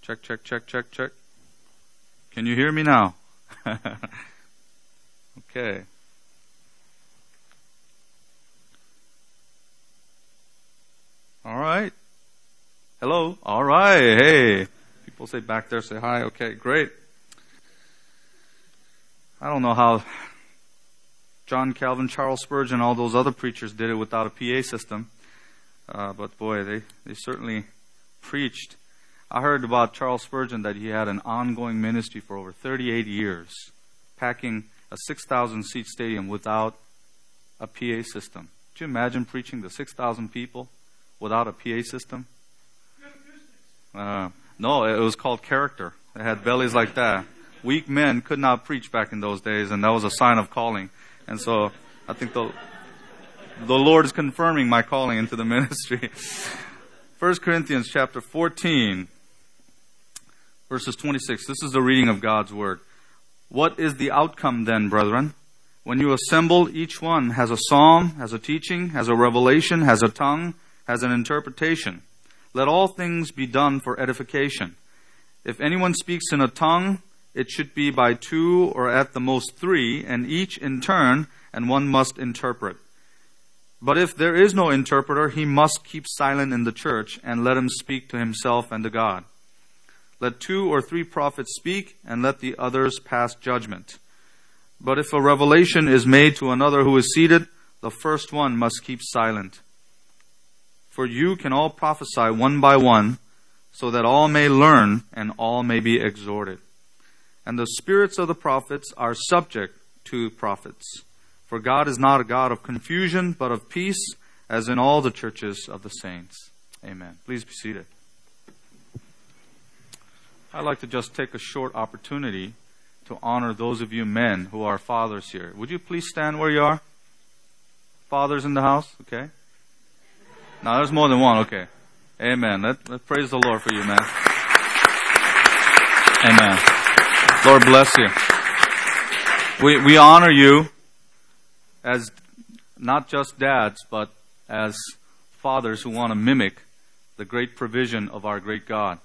Check, check, check, check, check. Can you hear me now? Okay. All right. Hello. All right. Hey. People say back there, say hi. Okay, great. I don't know how John Calvin, Charles Spurgeon, all those other preachers did it without a PA system. But boy, they certainly preached. I heard about Charles Spurgeon that he had an ongoing ministry for over 38 years, packing a 6,000-seat stadium without a PA system. Could you imagine preaching to 6,000 people without a PA system? No, it was called character. It had bellies like that. Weak men could not preach back in those days, and that was a sign of calling. And so I think the Lord is confirming my calling into the ministry. 1 Corinthians chapter 14, verses 26. This is the reading of God's Word. What is the outcome then, brethren? When you assemble, each one has a psalm, has a teaching, has a revelation, has a tongue, has an interpretation. Let all things be done for edification. If anyone speaks in a tongue, it should be by two or at the most three, and each in turn, and one must interpret. But if there is no interpreter, he must keep silent in the church, and let him speak to himself and to God. Let 2 or 3 prophets speak, and let the others pass judgment. But if a revelation is made to another who is seated, the first one must keep silent. For you can all prophesy one by one, so that all may learn and all may be exhorted. And the spirits of the prophets are subject to prophets. For God is not a God of confusion, but of peace, as in all the churches of the saints. Amen. Please be seated. I'd like to just take a short opportunity to honor those of you men who are fathers here. Would you please stand where you are? Fathers in the house? Okay. Now, there's more than one. Okay. Amen. Let's praise the Lord for you, man. Amen. Lord bless you. We honor you as not just dads, but as fathers who want to mimic the great provision of our great God.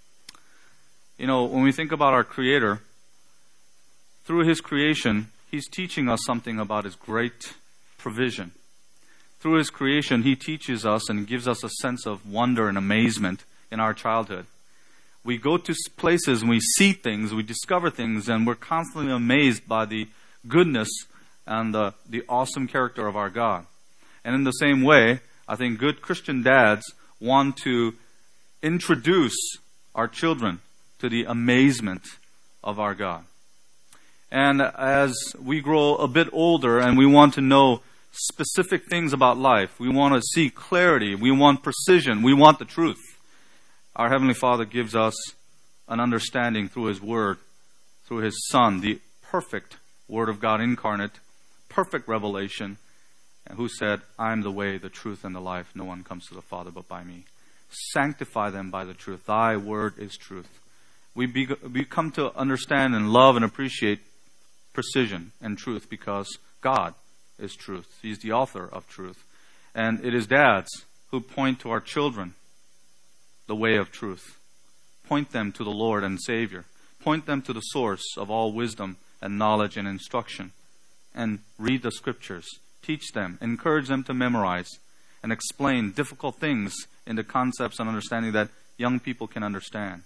You know, when we think about our Creator, through His creation, He's teaching us something about His great provision. Through His creation, He teaches us and gives us a sense of wonder and amazement in our childhood. We go to places and we see things, we discover things, and we're constantly amazed by the goodness and the awesome character of our God. And in the same way, I think good Christian dads want to introduce our children to the amazement of our God. And as we grow a bit older and we want to know specific things about life, we want to see clarity, we want precision, we want the truth, our Heavenly Father gives us an understanding through His Word, through His Son, the perfect Word of God incarnate, perfect revelation, and who said, I am the way, the truth, and the life. No one comes to the Father but by me. Sanctify them by the truth. Thy Word is truth. We come to understand and love and appreciate precision and truth because God is truth. He's the author of truth. And it is dads who point to our children the way of truth. Point them to the Lord and Savior. Point them to the source of all wisdom and knowledge and instruction. And read the Scriptures. Teach them. Encourage them to memorize. And explain difficult things into concepts and understanding that young people can understand.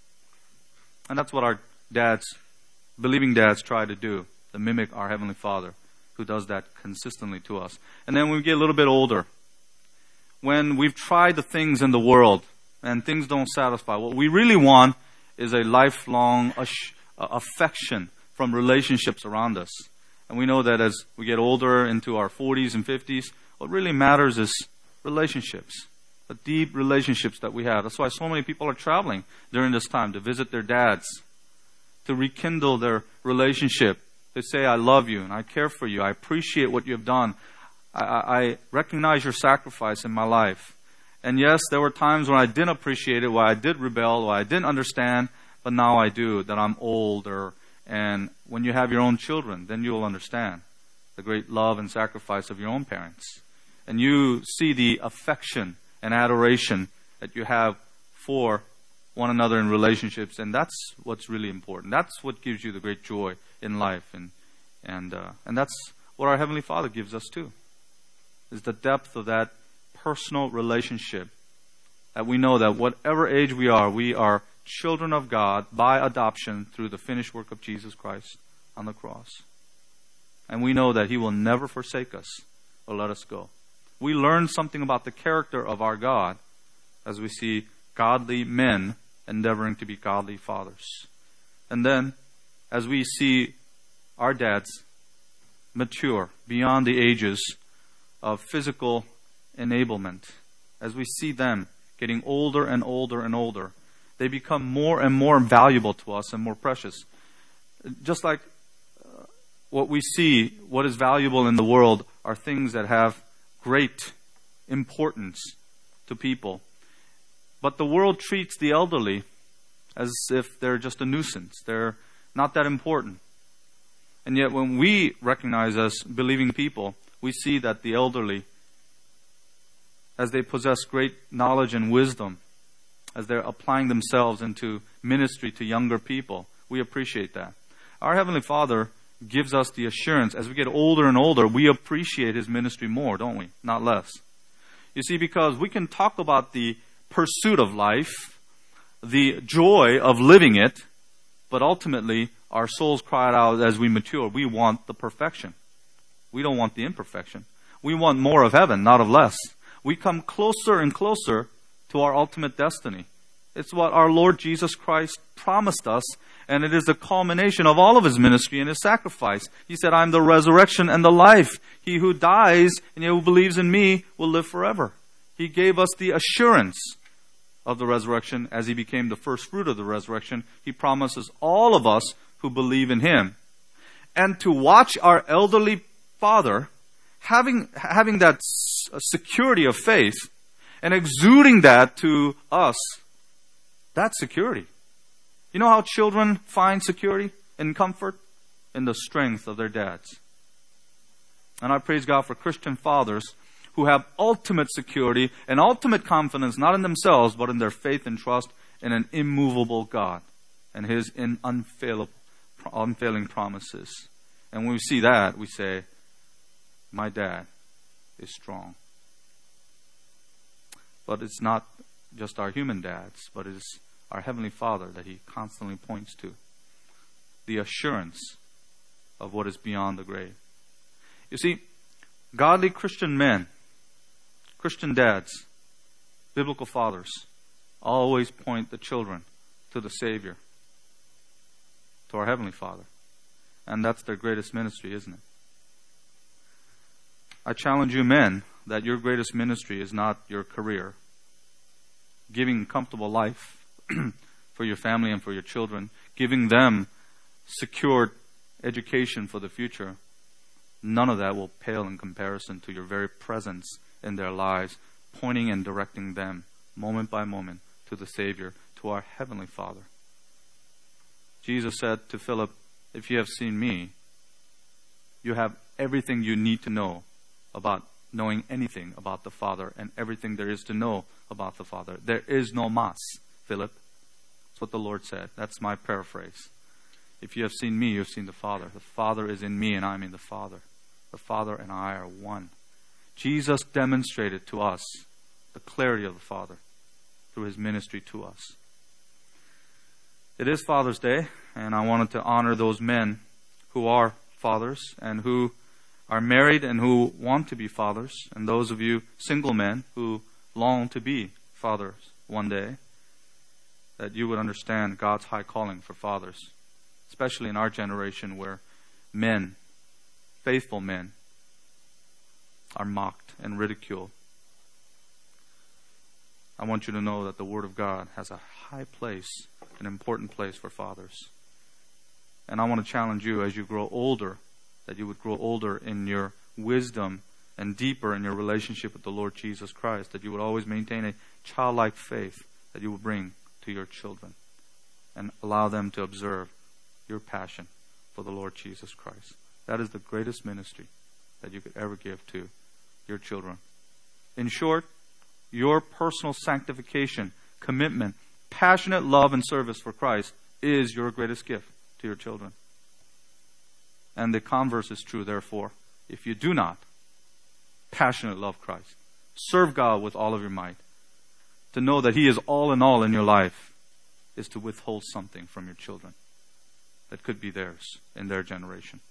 And that's what our dads, believing dads, try to do. To mimic our Heavenly Father, who does that consistently to us. And then when we get a little bit older, when we've tried the things in the world, and things don't satisfy, what we really want is a lifelong affection from relationships around us. And we know that as we get older into our 40s and 50s, what really matters is relationships. The deep relationships that we have. That's why so many people are traveling during this time to visit their dads, to rekindle their relationship, to say, I love you and I care for you. I appreciate what you have done. I recognize your sacrifice in my life. And yes, there were times when I didn't appreciate it, where I did rebel, where I didn't understand, but now I do, that I'm older. And when you have your own children, then you'll understand the great love and sacrifice of your own parents. And you see the affection and adoration that you have for one another in relationships, and that's what's really important. That's what gives you the great joy in life, and that's what our Heavenly Father gives us too, is the depth of that personal relationship, that we know that whatever age we are children of God by adoption through the finished work of Jesus Christ on the cross. And we know that He will never forsake us or let us go. We learn something about the character of our God as we see godly men endeavoring to be godly fathers. And then, as we see our dads mature beyond the ages of physical enablement, as we see them getting older and older and older, they become more and more valuable to us and more precious. Just like what we see, what is valuable in the world are things that have great importance to people. But the world treats the elderly as if they're just a nuisance. They're not that important. And yet when we recognize as believing people, we see that the elderly, as they possess great knowledge and wisdom, as they're applying themselves into ministry to younger people, we appreciate that. Our Heavenly Father gives us the assurance, as we get older and older, we appreciate His ministry more, don't we? Not less. You see, because we can talk about the pursuit of life, the joy of living it, but ultimately our souls cry out as we mature, we want the perfection. We don't want the imperfection. We want more of heaven, not of less. We come closer and closer to our ultimate destiny. It's what our Lord Jesus Christ promised us, and it is the culmination of all of His ministry and His sacrifice. He said, "I'm the resurrection and the life. He who dies and who believes in me will live forever." He gave us the assurance of the resurrection as He became the first fruit of the resurrection. He promises all of us who believe in Him. And to watch our elderly father having that security of faith and exuding that to us, that's security. You know how children find security and comfort? In the strength of their dads. And I praise God for Christian fathers who have ultimate security and ultimate confidence, not in themselves, but in their faith and trust in an immovable God and His unfailing promises. And when we see that, we say, my dad is strong. But it's not just our human dads, but it is our Heavenly Father that He constantly points to. The assurance of what is beyond the grave. You see, godly Christian men, Christian dads, biblical fathers, always point the children to the Savior, to our Heavenly Father. And that's their greatest ministry, isn't it? I challenge you men that your greatest ministry is not your career. Giving comfortable life for your family and for your children, giving them secured education for the future, none of that will pale in comparison to your very presence in their lives, pointing and directing them moment by moment to the Savior, to our Heavenly Father. Jesus said to Philip, "If you have seen me, you have everything you need to know about knowing anything about the Father and everything there is to know about the Father. There is no mas, Philip." That's what the Lord said. That's my paraphrase. If you have seen me, you have seen the Father. The Father is in me and I am in the Father. The Father and I are one. Jesus demonstrated to us the clarity of the Father through His ministry to us. It is Father's Day, and I wanted to honor those men who are fathers and who are married and who want to be fathers, and those of you single men who long to be fathers one day, that you would understand God's high calling for fathers, especially in our generation where men, faithful men, are mocked and ridiculed. I want you to know that the Word of God has a high place, an important place for fathers. And I want to challenge you as you grow older, that you would grow older in your wisdom and deeper in your relationship with the Lord Jesus Christ, that you would always maintain a childlike faith that you would bring to your children and allow them to observe your passion for the Lord Jesus Christ. That is the greatest ministry that you could ever give to your children. In short, your personal sanctification, commitment, passionate love and service for Christ is your greatest gift to your children. And the converse is true, therefore. If you do not passionately love Christ, serve God with all of your might, to know that He is all in your life is to withhold something from your children that could be theirs in their generation.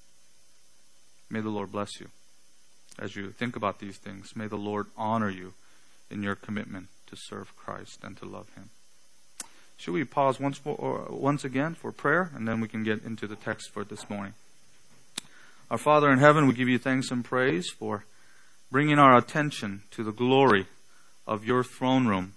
May the Lord bless you as you think about these things. May the Lord honor you in your commitment to serve Christ and to love Him. Should we pause once again for prayer, and then we can get into the text for this morning. Our Father in heaven, we give you thanks and praise for bringing our attention to the glory of your throne room.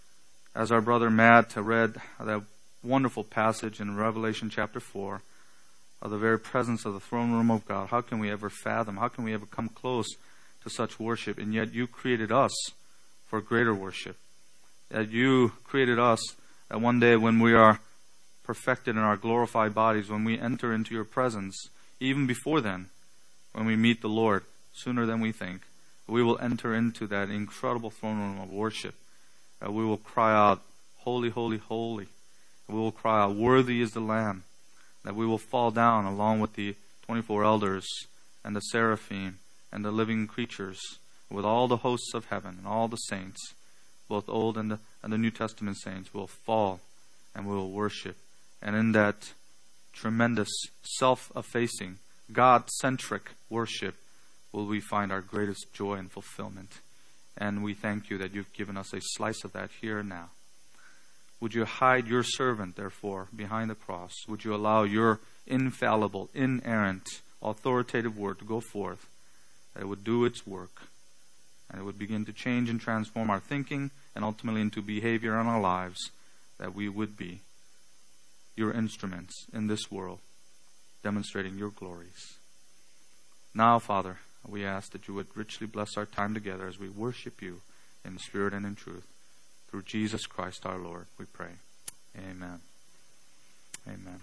As our brother Matt read that wonderful passage in Revelation chapter 4 of the very presence of the throne room of God, how can we ever fathom, how can we ever come close to such worship? And yet you created us for greater worship. That you created us that one day when we are perfected in our glorified bodies, when we enter into your presence, even before then, when we meet the Lord, sooner than we think, we will enter into that incredible throne room of worship. We will cry out, holy, holy, holy. We will cry out, worthy is the Lamb. That we will fall down along with the 24 elders and the seraphim and the living creatures, with all the hosts of heaven and all the saints, both Old and the New Testament saints, will fall and we will worship. And in that tremendous self-effacing, God-centric worship will we find our greatest joy and fulfillment. And we thank you that you've given us a slice of that here and now. Would you hide your servant, therefore, behind the cross? Would you allow your infallible, inerrant, authoritative word to go forth, that it would do its work, and it would begin to change and transform our thinking and ultimately into behavior in our lives, that we would be your instruments in this world, demonstrating your glories. Now, Father, we ask that you would richly bless our time together as we worship you in spirit and in truth. Through Jesus Christ our Lord, we pray. Amen. Amen.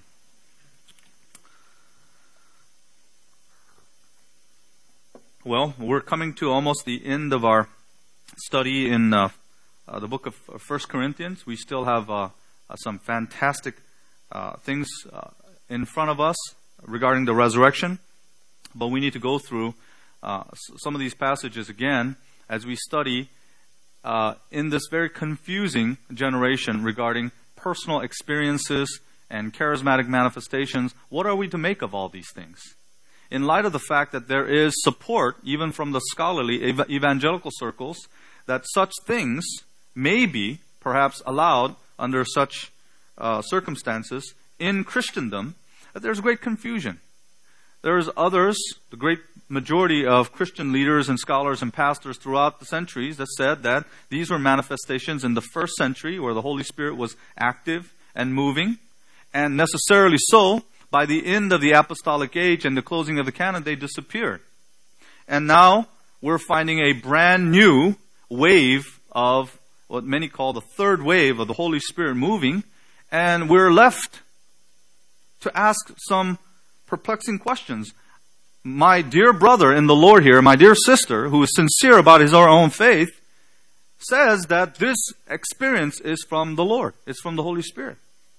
Well, we're coming to almost the end of our study in the book of 1 Corinthians. We still have some fantastic things in front of us regarding the resurrection, but we need to go through some of these passages again as we study in this very confusing generation regarding personal experiences and charismatic manifestations. What are we to make of all these things? In light of the fact that there is support, even from the scholarly evangelical circles, that such things may be perhaps allowed under such circumstances in Christendom, that there's great confusion. There's others, the great majority of Christian leaders and scholars and pastors throughout the centuries, that said that these were manifestations in the first century where the Holy Spirit was active and moving, and necessarily so, by the end of the apostolic age and the closing of the canon, they disappeared. And now we're finding a brand new wave of what many call the third wave of the Holy Spirit moving, and we're left to ask some perplexing questions. My dear brother in the Lord here, my dear sister, who is sincere about his own faith, says that this experience is from the Lord. It's from the Holy Spirit.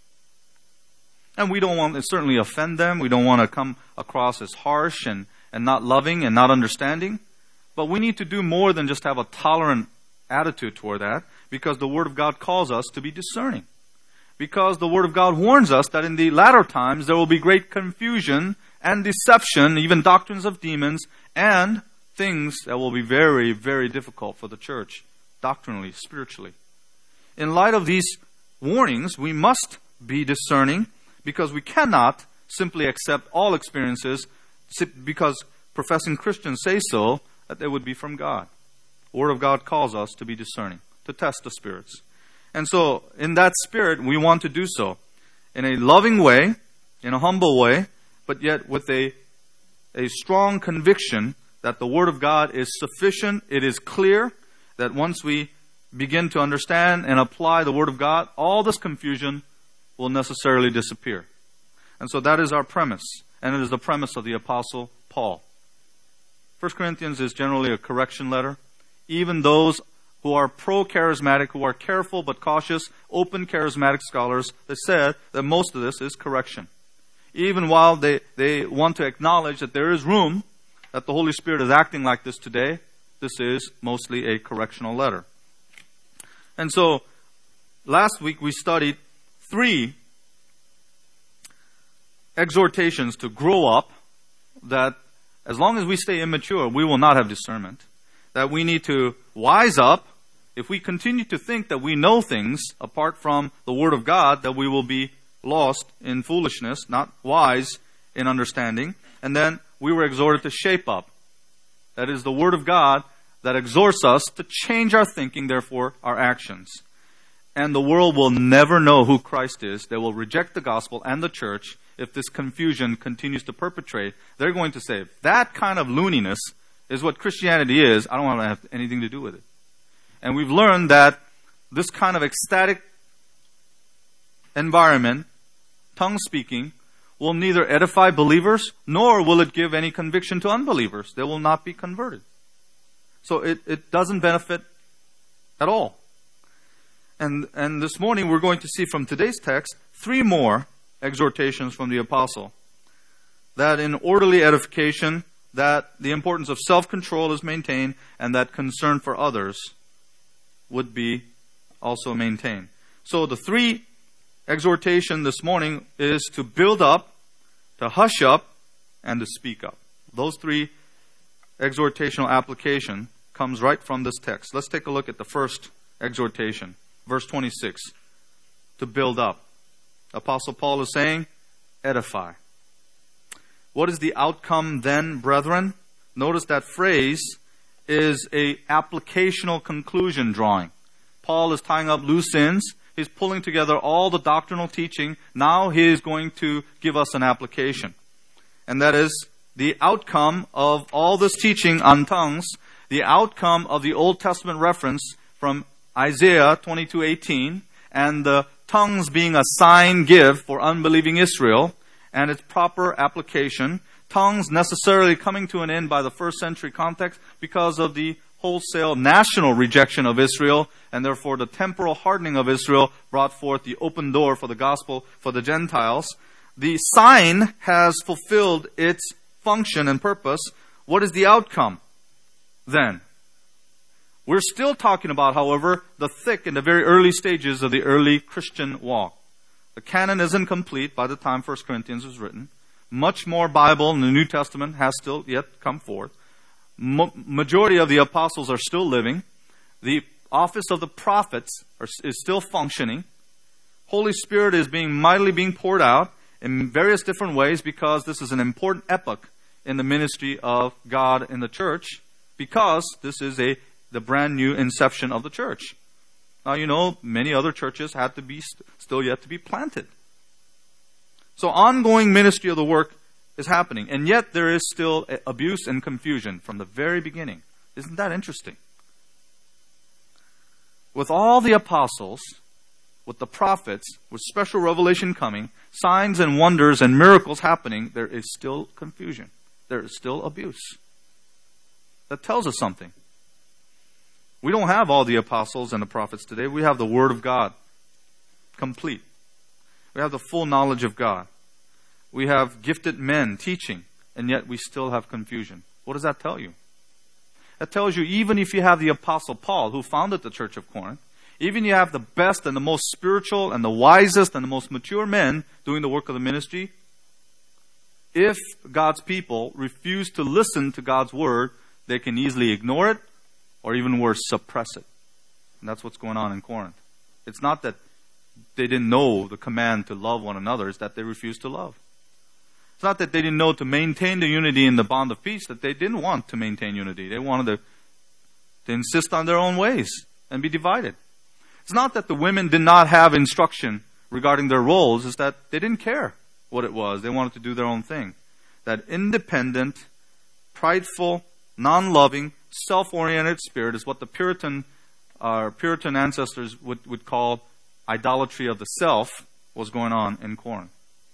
And we don't want to certainly offend them. We don't want to come across as harsh and not loving and not understanding. But we need to do more than just have a tolerant attitude toward that, because the Word of God calls us to be discerning. Because the Word of God warns us that in the latter times there will be great confusion and deception, even doctrines of demons, and things that will be very, very difficult for the church, doctrinally, spiritually. In light of these warnings, we must be discerning, because we cannot simply accept all experiences because professing Christians say so, that they would be from God. The Word of God calls us to be discerning, to test the spirits. And so, in that spirit, we want to do so in a loving way, in a humble way, but yet with a strong conviction that the Word of God is sufficient, it is clear, that once we begin to understand and apply the Word of God, all this confusion will necessarily disappear. And so that is our premise, and it is the premise of the Apostle Paul. 1 Corinthians is generally a correction letter. Even those who are pro-charismatic, who are careful but cautious, open charismatic scholars, they said that most of this is correction. Even while they want to acknowledge that there is room, that the Holy Spirit is acting like this today, this is mostly a correctional letter. And so, last week we studied 3 exhortations to grow up, that as long as we stay immature, we will not have discernment. That we need to wise up. If we continue to think that we know things apart from the Word of God, that we will be lost in foolishness, not wise in understanding. And then we were exhorted to shape up. That is the Word of God that exhorts us to change our thinking, therefore our actions. And the world will never know who Christ is. They will reject the gospel and the church if this confusion continues to perpetrate. They're going to say, that kind of looniness is what Christianity is. I don't want to have anything to do with it. And we've learned that this kind of ecstatic environment, tongue speaking, will neither edify believers, nor will it give any conviction to unbelievers. They will not be converted. So it doesn't benefit at all. And this morning we're going to see from today's text 3 more exhortations from the apostle. That in orderly edification, that the importance of self-control is maintained, and that concern for others would be also maintained. So the 3 exhortation this morning is to build up, to hush up, and to speak up. Those 3 exhortational application comes right from this text. Let's take a look at the first exhortation. Verse 26. To build up. Apostle Paul is saying, edify. What is the outcome then, brethren? Notice that phrase is a applicational conclusion drawing. Paul is tying up loose ends. He's pulling together all the doctrinal teaching. Now he is going to give us an application. And that is the outcome of all this teaching on tongues, the outcome of the Old Testament reference from Isaiah 22:18, and the tongues being a sign gift for unbelieving Israel, and its proper application. Tongues necessarily coming to an end by the first century context because of the wholesale national rejection of Israel, and therefore the temporal hardening of Israel brought forth the open door for the gospel for the Gentiles. The sign has fulfilled its function and purpose. What is the outcome then? We're still talking about, however, the thick and the very early stages of the early Christian walk. The canon isn't complete by the time 1 Corinthians was written. Much more Bible in the New Testament has still yet come forth. Majority of the apostles are still living. The office of the prophets is still functioning. Holy Spirit is mightily being poured out in various different ways, because this is an important epoch in the ministry of God in the church, because this is the brand new inception of the church. Now, you know, many other churches had to be still yet to be planted. So ongoing ministry of the work is happening, and yet there is still abuse and confusion from the very beginning. Isn't that interesting? With all the apostles, with the prophets, with special revelation coming, signs and wonders and miracles happening, there is still confusion. There is still abuse. That tells us something. We don't have all the apostles and the prophets today. We have the Word of God, complete. We have the full knowledge of God. We have gifted men teaching, and yet we still have confusion. What does that tell you? That tells you even if you have the Apostle Paul, who founded the Church of Corinth, even you have the best and the most spiritual and the wisest and the most mature men doing the work of the ministry, if God's people refuse to listen to God's Word, they can easily ignore it, or even worse, suppress it. And that's what's going on in Corinth. It's not that they didn't know the command to love one another, it's that they refused to love. It's not that they didn't know to maintain the unity in the bond of peace, that they didn't want to maintain unity. They wanted to insist on their own ways and be divided. It's not that the women did not have instruction regarding their roles, it's that they didn't care what it was. They wanted to do their own thing. That independent, prideful, non-loving, self-oriented spirit is what the Puritan ancestors would call idolatry of the self was going on in Corinth.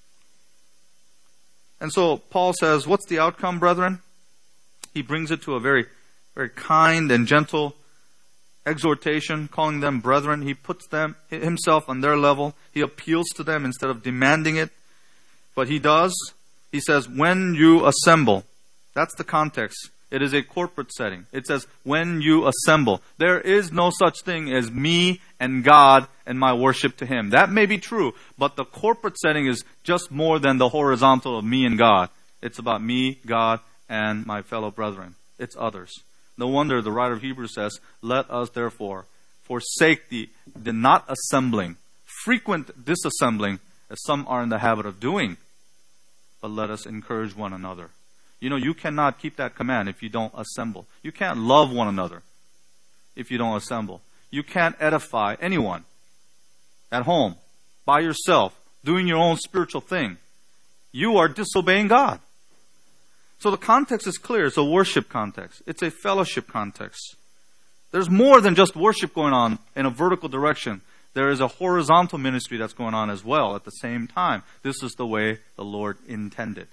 And so Paul says, what's the outcome, brethren? He brings it to a very, very kind and gentle exhortation, calling them brethren. He puts himself on their level. He appeals to them instead of demanding it. But he does. He says, when you assemble. That's the context. It is a corporate setting. It says, when you assemble. There is no such thing as me and God and my worship to Him. That may be true, but the corporate setting is just more than the horizontal of me and God. It's about me, God, and my fellow brethren. It's others. No wonder the writer of Hebrews says, let us therefore forsake the not assembling, frequent disassembling, as some are in the habit of doing, but let us encourage one another. You know, you cannot keep that command if you don't assemble. You can't love one another if you don't assemble. You can't edify anyone at home, by yourself, doing your own spiritual thing. You are disobeying God. So the context is clear. It's a worship context. It's a fellowship context. There's more than just worship going on in a vertical direction. There is a horizontal ministry that's going on as well at the same time. This is the way the Lord intended.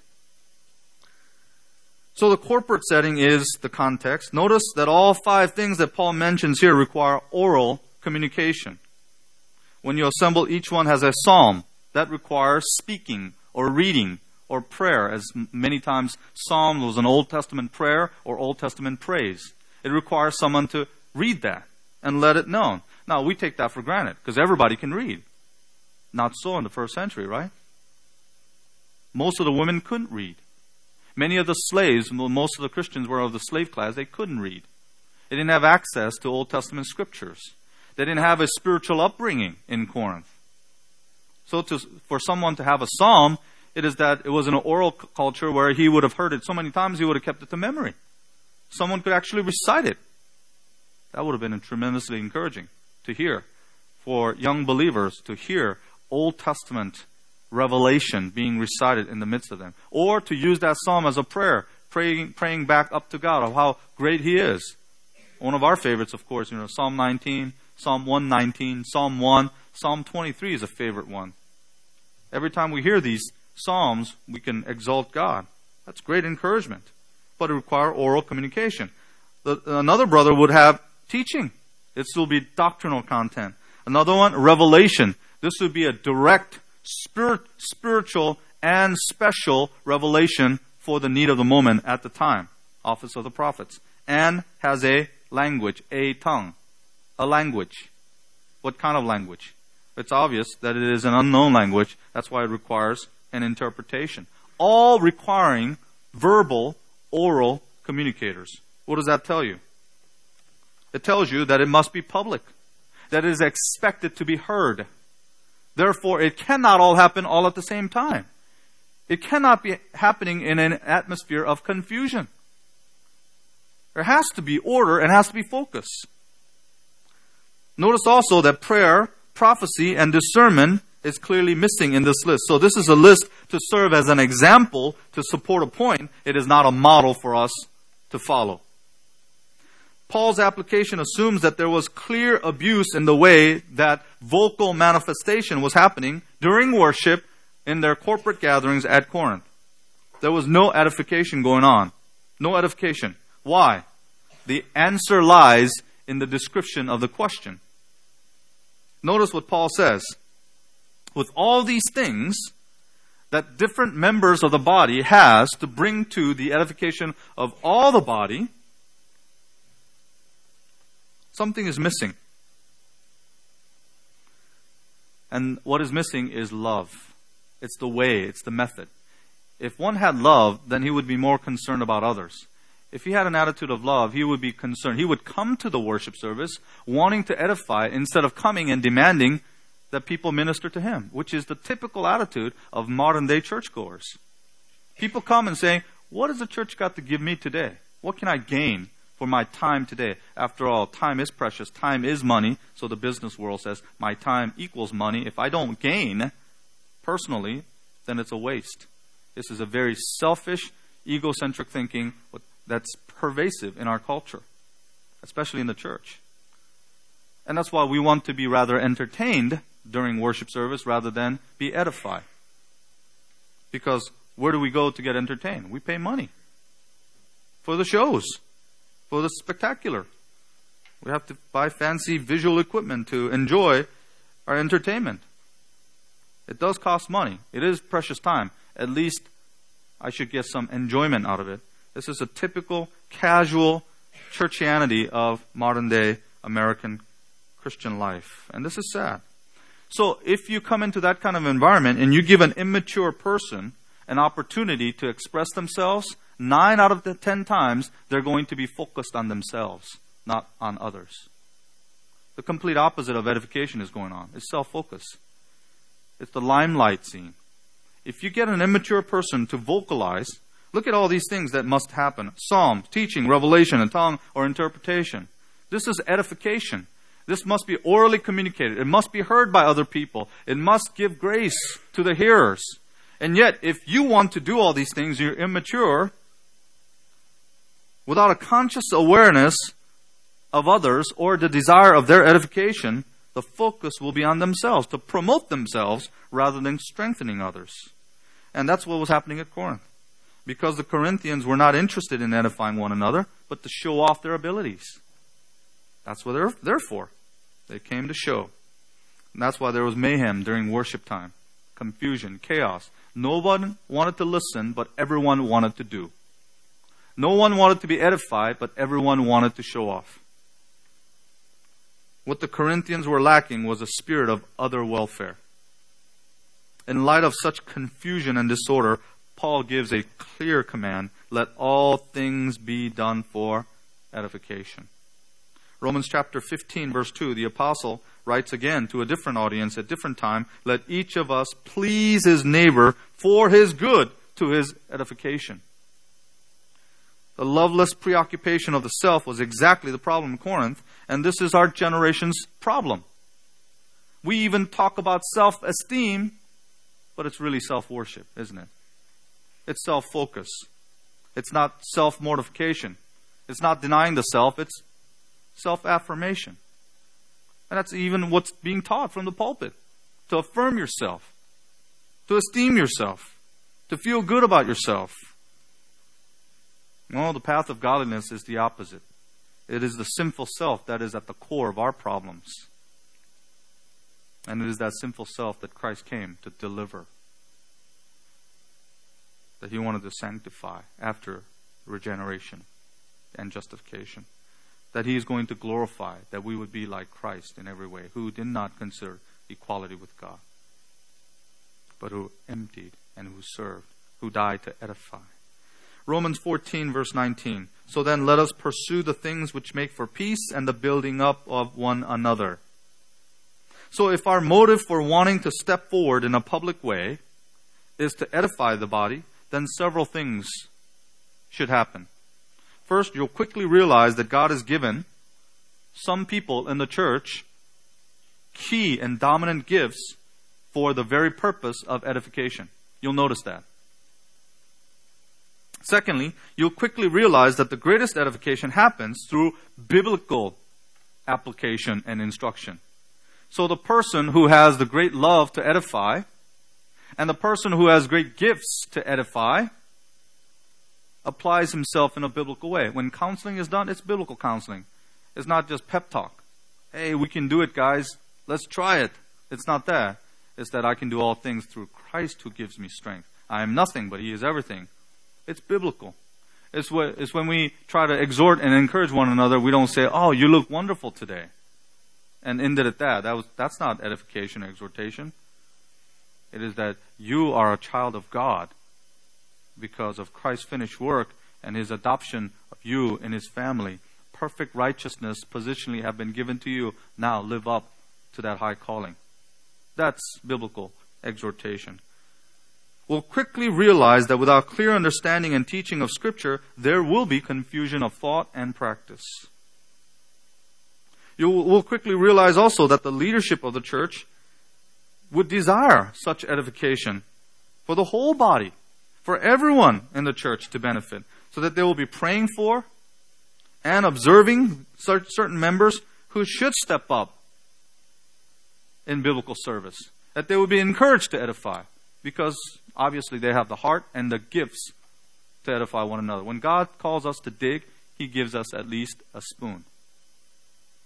So the corporate setting is the context. Notice that all 5 things that Paul mentions here require oral communication. When you assemble, each one has a psalm. That requires speaking or reading or prayer. As many times, psalm was an Old Testament prayer or Old Testament praise. It requires someone to read that and let it known. Now, we take that for granted because everybody can read. Not so in the first century, right? Most of the women couldn't read. Many of the slaves, most of the Christians were of the slave class, they couldn't read. They didn't have access to Old Testament scriptures. They didn't have a spiritual upbringing in Corinth. So for someone to have a psalm, it is that it was an oral culture where he would have heard it so many times he would have kept it to memory. Someone could actually recite it. That would have been tremendously encouraging to hear. For young believers to hear Old Testament revelation being recited in the midst of them. Or to use that psalm as a prayer, praying back up to God of how great He is. One of our favorites, of course, Psalm 19, Psalm 119, Psalm 1, Psalm 23 is a favorite one. Every time we hear these psalms, we can exalt God. That's great encouragement. But it requires oral communication. Another brother would have teaching. It will be doctrinal content. Another one, revelation. This would be a direct spiritual and special revelation for the need of the moment at the time. Office of the prophets. And has a language, a tongue, a language. What kind of language? It's obvious that it is an unknown language. That's why it requires an interpretation. All requiring verbal, oral communicators. What does that tell you? It tells you that it must be public, that it is expected to be heard. Therefore, it cannot all happen all at the same time. It cannot be happening in an atmosphere of confusion. There has to be order and has to be focus. Notice also that prayer, prophecy, and discernment is clearly missing in this list. So this is a list to serve as an example to support a point. It is not a model for us to follow. Paul's application assumes that there was clear abuse in the way that vocal manifestation was happening during worship in their corporate gatherings at Corinth. There was no edification going on. No edification. Why? The answer lies in the description of the question. Notice what Paul says. With all these things that different members of the body has to bring to the edification of all the body, something is missing. And what is missing is love. It's the way, it's the method. If one had love, then he would be more concerned about others. If he had an attitude of love, he would be concerned. He would come to the worship service wanting to edify instead of coming and demanding that people minister to him, which is the typical attitude of modern-day churchgoers. People come and say, what has the church got to give me today? What can I gain for my time today? After all, time is precious. Time is money. So the business world says, my time equals money. If I don't gain personally, then it's a waste. This is a very selfish, egocentric thinking that's pervasive in our culture, especially in the church. And that's why we want to be rather entertained during worship service rather than be edified. Because where do we go to get entertained? We pay money for the shows, for the spectacular. We have to buy fancy visual equipment to enjoy our entertainment. It does cost money. It is precious time. At least I should get some enjoyment out of it. This is a typical, casual churchianity of modern-day American Christian life. And this is sad. So if you come into that kind of environment and you give an immature person an opportunity to express themselves, 9 out of the 10 times, they're going to be focused on themselves, not on others. The complete opposite of edification is going on. It's self-focus. It's the limelight scene. If you get an immature person to vocalize, look at all these things that must happen. Psalms, teaching, revelation, and tongue or interpretation. This is edification. This must be orally communicated. It must be heard by other people. It must give grace to the hearers. And yet, if you want to do all these things, you're immature, without a conscious awareness of others or the desire of their edification, the focus will be on themselves, to promote themselves rather than strengthening others. And that's what was happening at Corinth. Because the Corinthians were not interested in edifying one another, but to show off their abilities. That's what they're there for. They came to show. And that's why there was mayhem during worship time. Confusion, chaos. No one wanted to listen, but everyone wanted to do. No one wanted to be edified, but everyone wanted to show off. What the Corinthians were lacking was a spirit of other welfare. In light of such confusion and disorder, Paul gives a clear command: let all things be done for edification. Romans chapter 15, verse 2, the apostle writes again to a different audience at different time, let each of us please his neighbor for his good, to his edification. The loveless preoccupation of the self was exactly the problem in Corinth, and this is our generation's problem. We even talk about self-esteem, but it's really self-worship, isn't it? It's self-focus. It's not self-mortification. It's not denying the self, it's self-affirmation. And that's even what's being taught from the pulpit. To affirm yourself. To esteem yourself. To feel good about yourself. No, the path of godliness is the opposite. It is the sinful self that is at the core of our problems. And it is that sinful self that Christ came to deliver. That He wanted to sanctify after regeneration and justification. That He is going to glorify, that we would be like Christ in every way, who did not consider equality with God, but who emptied and who served, who died to edify. Romans 14, verse 19. So then let us pursue the things which make for peace and the building up of one another. So if our motive for wanting to step forward in a public way is to edify the body, then several things should happen. First, you'll quickly realize that God has given some people in the church key and dominant gifts for the very purpose of edification. You'll notice that. Secondly, you'll quickly realize that the greatest edification happens through biblical application and instruction. So the person who has the great love to edify and the person who has great gifts to edify applies himself in a biblical way. When counseling is done, it's biblical counseling. It's not just pep talk. Hey, we can do it, guys. Let's try it. It's not that. It's that I can do all things through Christ who gives me strength. I am nothing, but He is everything. It's biblical. It's when we try to exhort and encourage one another, we don't say, oh, you look wonderful today. And ended at that. That's not edification or exhortation. It is that you are a child of God because of Christ's finished work and His adoption of you in His family. Perfect righteousness positionally have been given to you. Now live up to that high calling. That's biblical exhortation. We'll quickly realize that without clear understanding and teaching of Scripture, there will be confusion of thought and practice. You will quickly realize also that the leadership of the church would desire such edification for the whole body, for everyone in the church to benefit, so that they will be praying for and observing certain members who should step up in biblical service, that they will be encouraged to edify, because obviously they have the heart and the gifts to edify one another. When God calls us to dig, He gives us at least a spoon.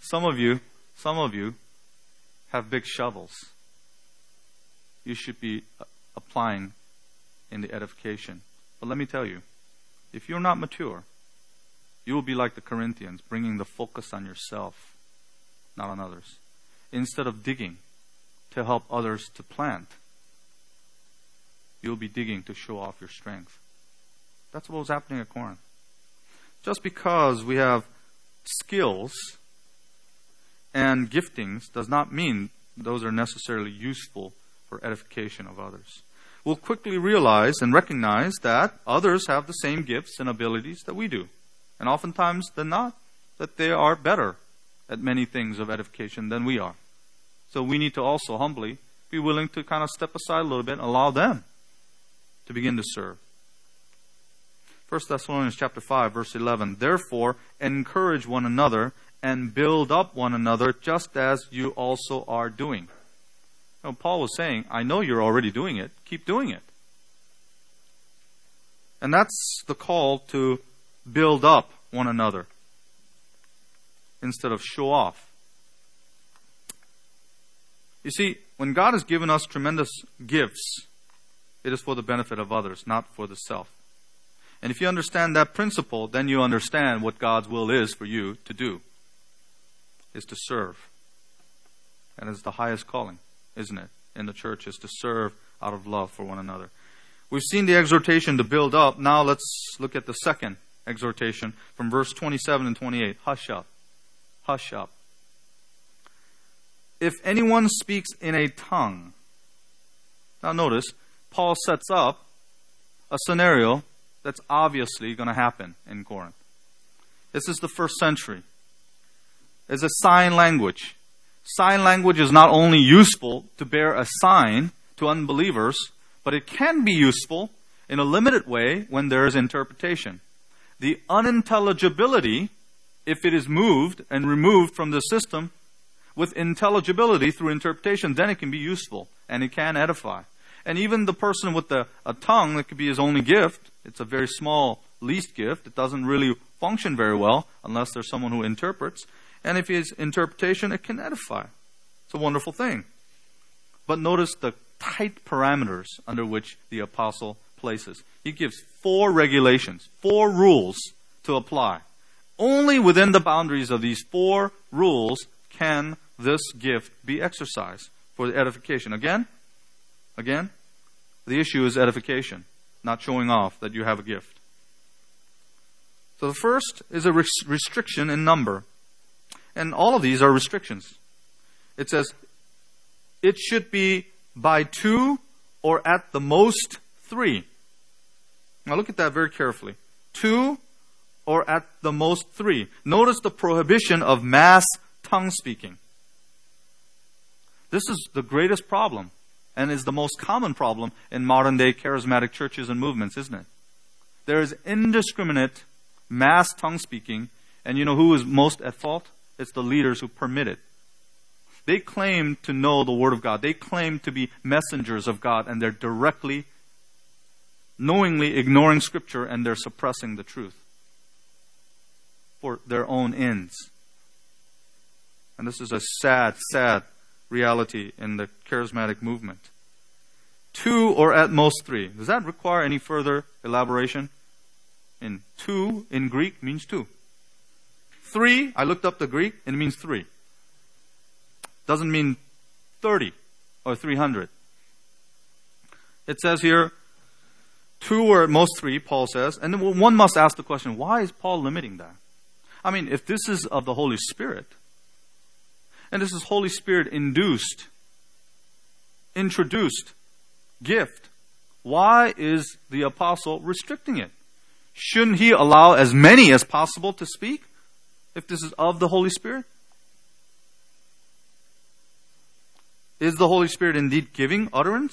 Some of you have big shovels. You should be applying in the edification. But let me tell you, if you're not mature, you will be like the Corinthians, bringing the focus on yourself, not on others. Instead of digging to help others to plant, you'll be digging to show off your strength. That's what was happening at Corinth. Just because we have skills and giftings does not mean those are necessarily useful for edification of others. We'll quickly realize and recognize that others have the same gifts and abilities that we do. And oftentimes than not, that they are better at many things of edification than we are. So we need to also humbly be willing to kind of step aside a little bit and allow them to begin to serve. 1 Thessalonians chapter 5, verse 11. Therefore, encourage one another and build up one another, just as you also are doing. Now, Paul was saying, I know you're already doing it. Keep doing it. And that's the call to build up one another instead of show off. You see, when God has given us tremendous gifts, it is for the benefit of others, not for the self. And if you understand that principle, then you understand what God's will is for you to do, is to serve. That is the highest calling, isn't it, in the church, is to serve out of love for one another. We've seen the exhortation to build up. Now let's look at the second exhortation from verse 27 and 28. Hush up. Hush up. If anyone speaks in a tongue. Now notice, Paul sets up a scenario that's obviously going to happen in Corinth. This is the first century. It's a sign language. Sign language is not only useful to bear a sign to unbelievers, but it can be useful in a limited way when there is interpretation. The unintelligibility, if it is moved and removed from the system with intelligibility through interpretation, then it can be useful and it can edify. And even the person with a tongue, that could be his only gift, it's a very small, least gift. It doesn't really function very well unless there's someone who interprets. And if it's interpretation, it can edify. It's a wonderful thing. But notice the tight parameters under which the apostle places. He gives 4 regulations, 4 rules to apply. Only within the boundaries of these 4 rules can this gift be exercised for the edification. Again, the issue is edification, not showing off that you have a gift. So the first is a restriction in number. And all of these are restrictions. It says, it should be by 2 or at the most 3. Now look at that very carefully. 2 or at the most 3. Notice the prohibition of mass tongue speaking. This is the greatest problem and is the most common problem in modern day charismatic churches and movements, isn't it? There is indiscriminate mass tongue speaking, and you know who is most at fault? It's the leaders who permit it. They claim to know the Word of God. They claim to be messengers of God, and they're directly, knowingly ignoring Scripture, and they're suppressing the truth for their own ends. And this is a sad, sad reality in the charismatic movement. 2 or at most 3. Does that require any further elaboration? 2 in Greek means 2. 3, I looked up the Greek, and it means 3. Doesn't mean 30 or 300. It says here, 2 or at most 3, Paul says. And then one must ask the question, why is Paul limiting that? I mean, if this is of the Holy Spirit, and this is Holy Spirit induced, introduced gift, why is the apostle restricting it? Shouldn't he allow as many as possible to speak if this is of the Holy Spirit? Is the Holy Spirit indeed giving utterance?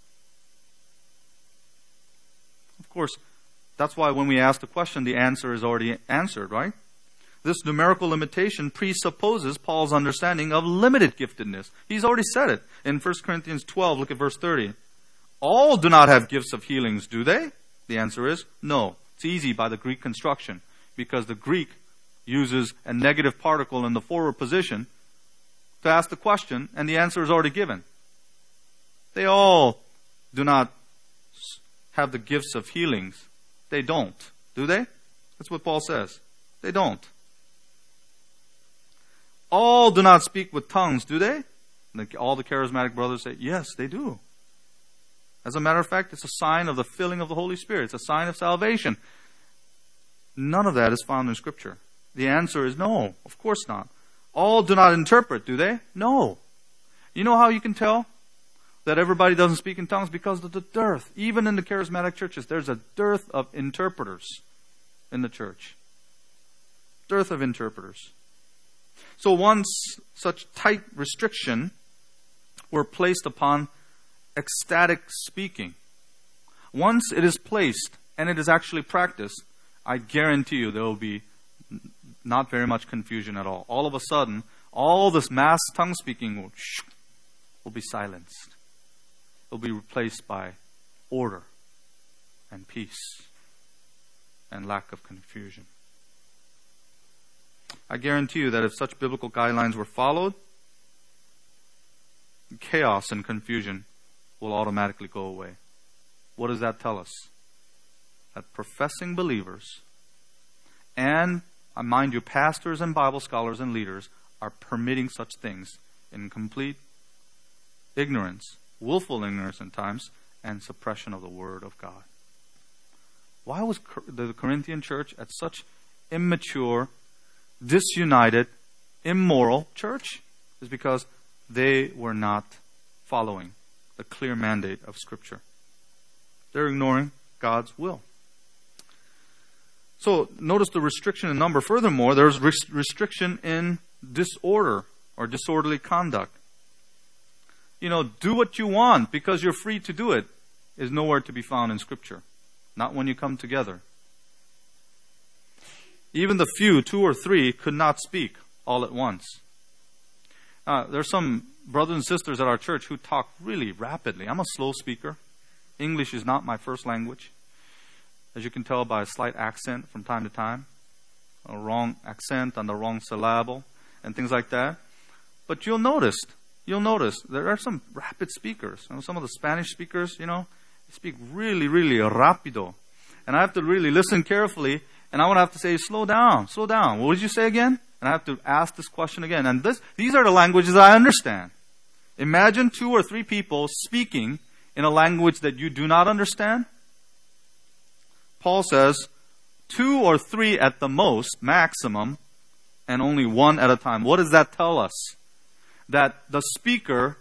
Of course, that's why when we ask the question, the answer is already answered, right? This numerical limitation presupposes Paul's understanding of limited giftedness. He's already said it. In 1 Corinthians 12, look at verse 30. All do not have gifts of healings, do they? The answer is no. It's easy by the Greek construction, because the Greek uses a negative particle in the forward position to ask the question, and the answer is already given. They all do not have the gifts of healings. They don't. Do they? That's what Paul says. They don't. All do not speak with tongues, do they? All the charismatic brothers say, yes, they do. As a matter of fact, it's a sign of the filling of the Holy Spirit. It's a sign of salvation. None of that is found in Scripture. The answer is no, of course not. All do not interpret, do they? No. You know how you can tell that everybody doesn't speak in tongues? Because of the dearth. Even in the charismatic churches, there's a dearth of interpreters in the church. Dearth of interpreters. So once such tight restriction were placed upon ecstatic speaking, once it is placed and it is actually practiced, I guarantee you there will be not very much confusion at all. All of a sudden, all this mass tongue speaking will be silenced. It will be replaced by order and peace and lack of confusion. I guarantee you that if such biblical guidelines were followed, chaos and confusion will automatically go away. What does that tell us? That professing believers and, mind you, pastors and Bible scholars and leaders are permitting such things in complete ignorance, willful ignorance at times, and suppression of the Word of God. Why was the Corinthian church at such immature, disunited, immoral church? Is because they were not following the clear mandate of Scripture. They're ignoring God's will. So notice the restriction in number. Furthermore, there's restriction in disorder or disorderly conduct. Do what you want because you're free to do it is nowhere to be found in Scripture. Not when you come together. Even the few, 2 or 3, could not speak all at once. There's some brothers and sisters at our church who talk really rapidly. I'm a slow speaker. English is not my first language. As you can tell by a slight accent from time to time. A wrong accent on the wrong syllable and things like that. But you'll notice there are some rapid speakers. Some of the Spanish speakers, they speak really, really rapido. And I have to really listen carefully. And I would have to say, slow down. What did you say again? And I have to ask this question again. And these are the languages I understand. Imagine 2 or 3 people speaking in a language that you do not understand. Paul says, 2 or 3 at the most, maximum, and only 1 at a time. What does that tell us? That the speaker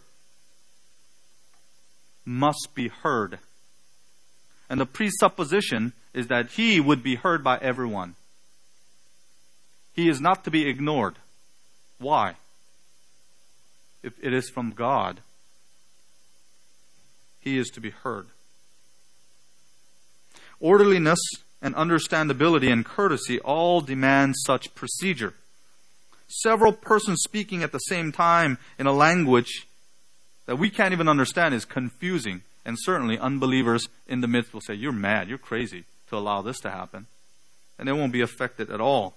must be heard. And the presupposition is that he would be heard by everyone. He is not to be ignored. Why? If it is from God, he is to be heard. Orderliness and understandability and courtesy all demand such procedure. Several persons speaking at the same time in a language that we can't even understand is confusing. And certainly unbelievers in the midst will say, you're mad, you're crazy to allow this to happen. And they won't be affected at all.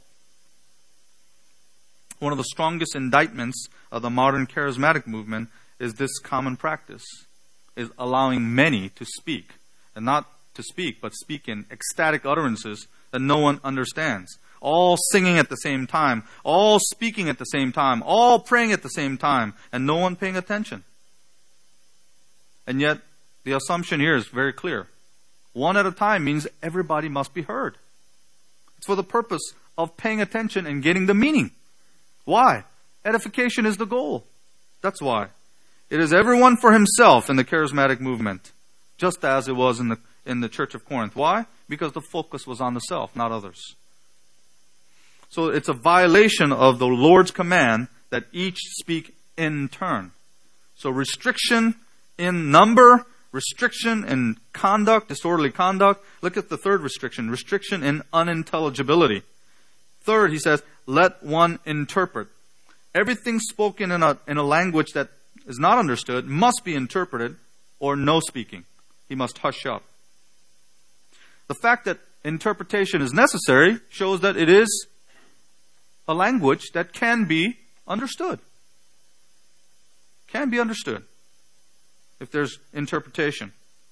One of the strongest indictments of the modern charismatic movement is this common practice, is allowing many to speak. And not to speak, but speak in ecstatic utterances that no one understands. All singing at the same time, all speaking at the same time, all praying at the same time, and no one paying attention. And yet, the assumption here is very clear. 1 at a time means everybody must be heard. It's for the purpose of paying attention and getting the meaning. Why? Edification is the goal. That's why. It is everyone for himself in the charismatic movement, just as it was in the church of Corinth. Why? Because the focus was on the self, not others. So it's a violation of the Lord's command that each speak in turn. So restriction in number, restriction in conduct, disorderly conduct. Look at the third restriction. Restriction in unintelligibility. Third, he says, let one interpret. Everything spoken in a language that is not understood must be interpreted, or no speaking. He must hush up. The fact that interpretation is necessary shows that it is a language that can be understood. Can be understood if there's interpretation.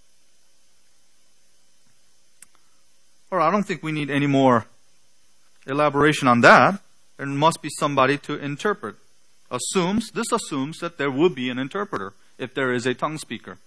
Or I don't think we need any more elaboration on that. There must be somebody to interpret. This assumes that there would be an interpreter if there is a tongue speaker.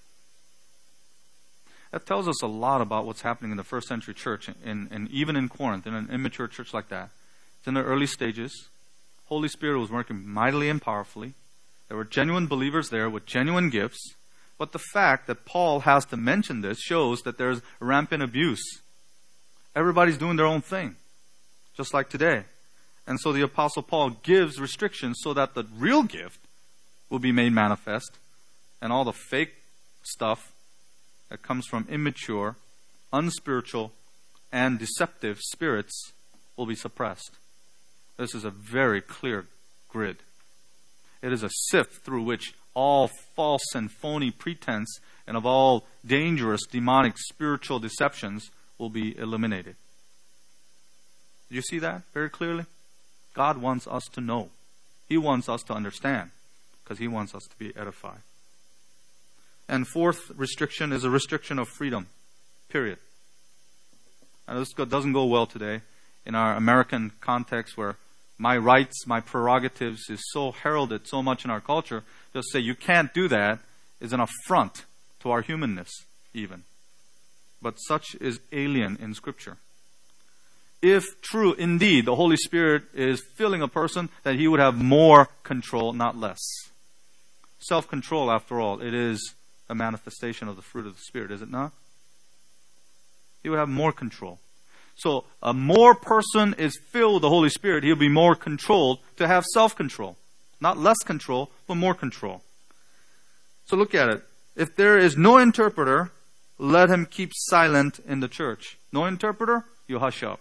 That tells us a lot about what's happening in the first century church, and even in Corinth, in an immature church like that. It's in the early stages. Holy Spirit was working mightily and powerfully. There were genuine believers there with genuine gifts. But the fact that Paul has to mention this shows that there's rampant abuse. Everybody's doing their own thing, just like today. And so the Apostle Paul gives restrictions so that the real gift will be made manifest, and all the fake stuff that comes from immature, unspiritual, and deceptive spirits will be suppressed. This is a very clear grid. It is a sift through which all false and phony pretense and of all dangerous demonic spiritual deceptions will be eliminated. Do you see that very clearly? God wants us to know. He wants us to understand, because He wants us to be edified. And fourth restriction is a restriction of freedom. Period. Now, this doesn't go well today in our American context, where my rights, my prerogatives is so heralded so much in our culture. Just say you can't do that is an affront to our humanness even. But such is alien in Scripture. If true, indeed, the Holy Spirit is filling a person, that he would have more control, not less. Self-control, after all, it is a manifestation of the fruit of the Spirit, is it not? He would have more control. So a more person is filled with the Holy Spirit, he'll be more controlled to have self-control. Not less control, but more control. So look at it. If there is no interpreter, let him keep silent in the church. No interpreter, you hush up.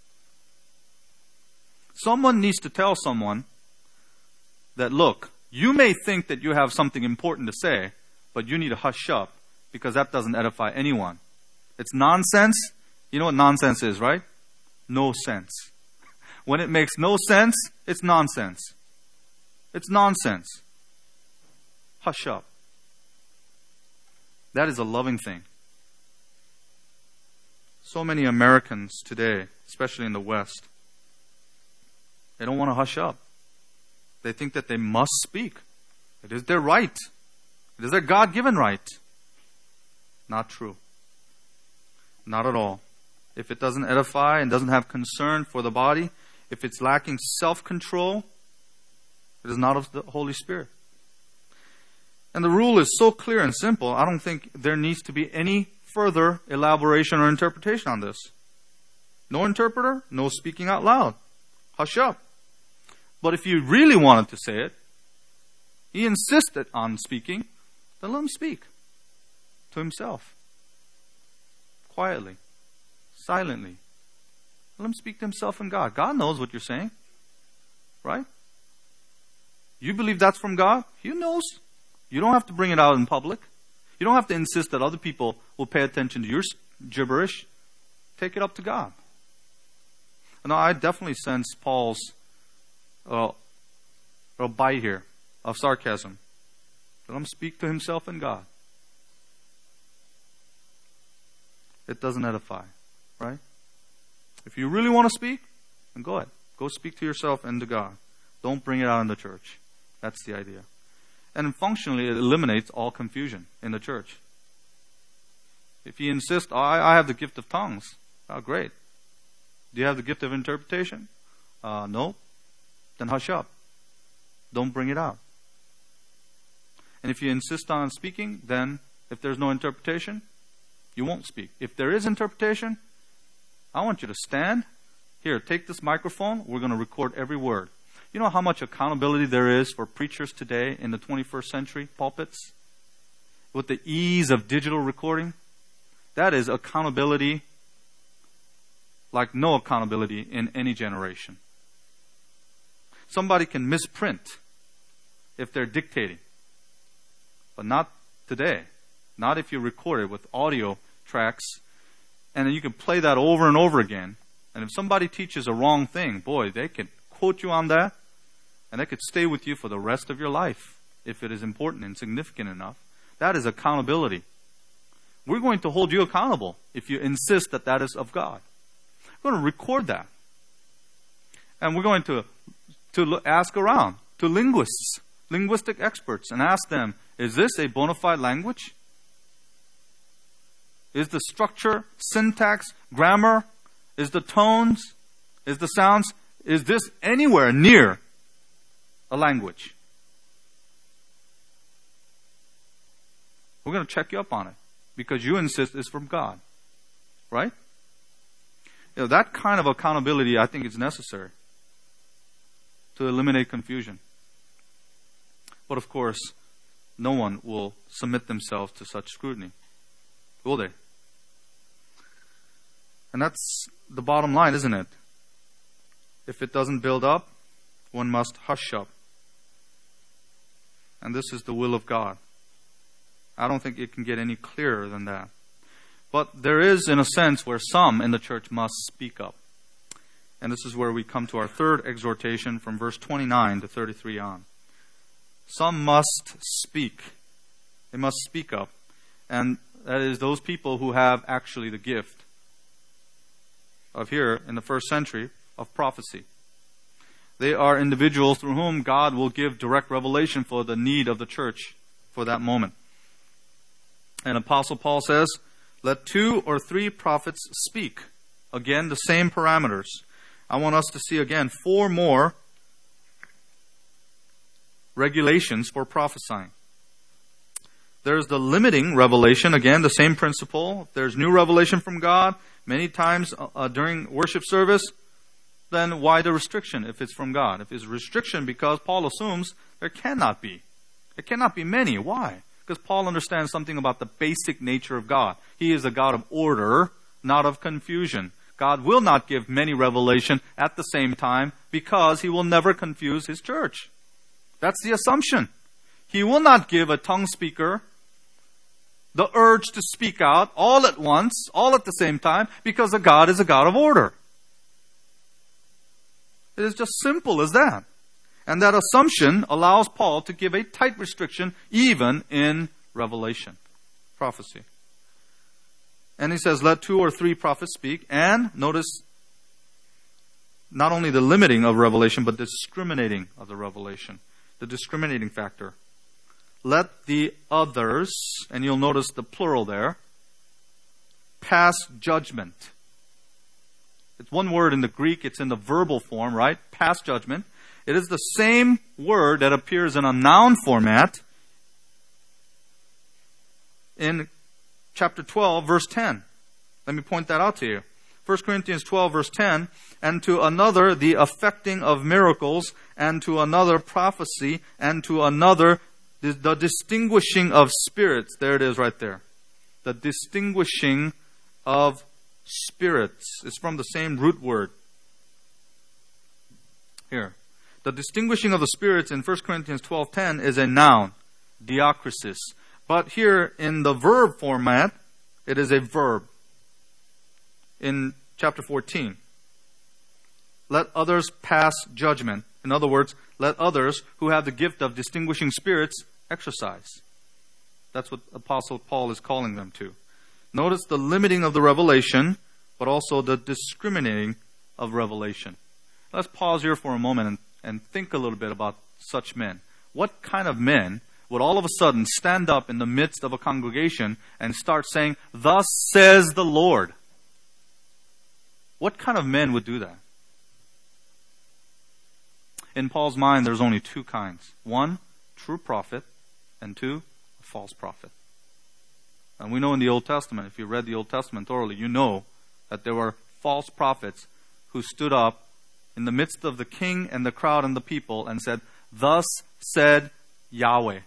Someone needs to tell someone that, look, you may think that you have something important to say, but you need to hush up, because that doesn't edify anyone. It's nonsense. You know what nonsense is, right? No sense. When it makes no sense, it's nonsense. It's nonsense. Hush up. That is a loving thing. So many Americans today, especially in the West, they don't want to hush up. They think that they must speak. It is their right. It is their God-given right. Not true. Not at all. If it doesn't edify and doesn't have concern for the body, if it's lacking self-control, it is not of the Holy Spirit. And the rule is so clear and simple, I don't think there needs to be any further elaboration or interpretation on this. No interpreter, no speaking out loud. Hush up. But if you really wanted to say it, he insisted on speaking, then let him speak to himself. Quietly. Silently. Let him speak to himself and God. God knows what you're saying. Right? You believe that's from God? He knows. You don't have to bring it out in public. You don't have to insist that other people will pay attention to your gibberish. Take it up to God. Now, I definitely sense Paul's a bite here of sarcasm. Let him speak to himself and God. It doesn't edify, right? If you really want to speak, then go ahead. Go speak to yourself and to God. Don't bring it out in the church. That's the idea. And functionally, it eliminates all confusion in the church. If you insist, I have the gift of tongues. Oh, great. Do you have the gift of interpretation? No. Then hush up. Don't bring it out. And if you insist on speaking, then if there's no interpretation, you won't speak. If there is interpretation, I want you to stand. Here, take this microphone. We're going to record every word. You know how much accountability there is for preachers today in the 21st century pulpits? With the ease of digital recording? That is accountability like no accountability in any generation. Somebody can misprint if they're dictating. But not today. Not if you record it with audio tracks. And then you can play that over and over again. And if somebody teaches a wrong thing, boy, they can quote you on that, and that could stay with you for the rest of your life if it is important and significant enough. That is accountability. We're going to hold you accountable if you insist that that is of God. We're going to record that. And we're going to ask around to linguists, linguistic experts, and ask them, is this a bona fide language? Is the structure, syntax, grammar, is the tones, is the sounds, is this anywhere near a language? We're going to check you up on it because you insist it's from God. Right? You know, that kind of accountability, I think, is necessary to eliminate confusion. But of course, no one will submit themselves to such scrutiny. Will they? And that's the bottom line, isn't it? If it doesn't build up, one must hush up. And this is the will of God. I don't think it can get any clearer than that. But there is, in a sense, where some in the church must speak up. And this is where we come to our third exhortation from verse 29 to 33 on. Some must speak. They must speak up. And that is those people who have actually the gift of here in the first century of prophecy. They are individuals through whom God will give direct revelation for the need of the church for that moment. And Apostle Paul says, let 2 or 3 prophets speak. Again, the same parameters. I want us to see again 4 more regulations for prophesying. There's the limiting revelation. Again, the same principle. If there's new revelation from God many times during worship service, then why the restriction if it's from God? If it's restriction because Paul assumes there cannot be. There cannot be many. Why? Because Paul understands something about the basic nature of God. He is a God of order, not of confusion. God will not give many revelation at the same time because He will never confuse His church. That's the assumption. He will not give a tongue speaker the urge to speak out all at once, all at the same time, because the God is a God of order. It is just simple as that. And that assumption allows Paul to give a tight restriction even in revelation, prophecy. And he says, let 2 or 3 prophets speak. And notice, not only the limiting of revelation, but the discriminating of the revelation. The discriminating factor. Let the others, and you'll notice the plural there, pass judgment. It's one word in the Greek. It's in the verbal form, right? Pass judgment. It is the same word that appears in a noun format in chapter 12, verse 10. Let me point that out to you. 1 Corinthians 12, verse 10, and to another the effecting of miracles, and to another prophecy, and to another the distinguishing of spirits. There it is right there. The distinguishing of spirits. It's from the same root word. Here. The distinguishing of the spirits in 1 Corinthians 12:10 is a noun, diakrisis. But here in the verb format, it is a verb. In chapter 14, let others pass judgment. In other words, let others who have the gift of distinguishing spirits exercise. That's what Apostle Paul is calling them to. Notice the limiting of the revelation, but also the discriminating of revelation. Let's pause here for a moment and think a little bit about such men. What kind of men would all of a sudden stand up in the midst of a congregation and start saying, "Thus says the Lord"? What kind of men would do that? In Paul's mind, there's only 2 kinds. 1, true prophet, and 2, a false prophet. And we know in the Old Testament, if you read the Old Testament thoroughly, you know that there were false prophets who stood up in the midst of the king and the crowd and the people and said, "Thus said Yahweh."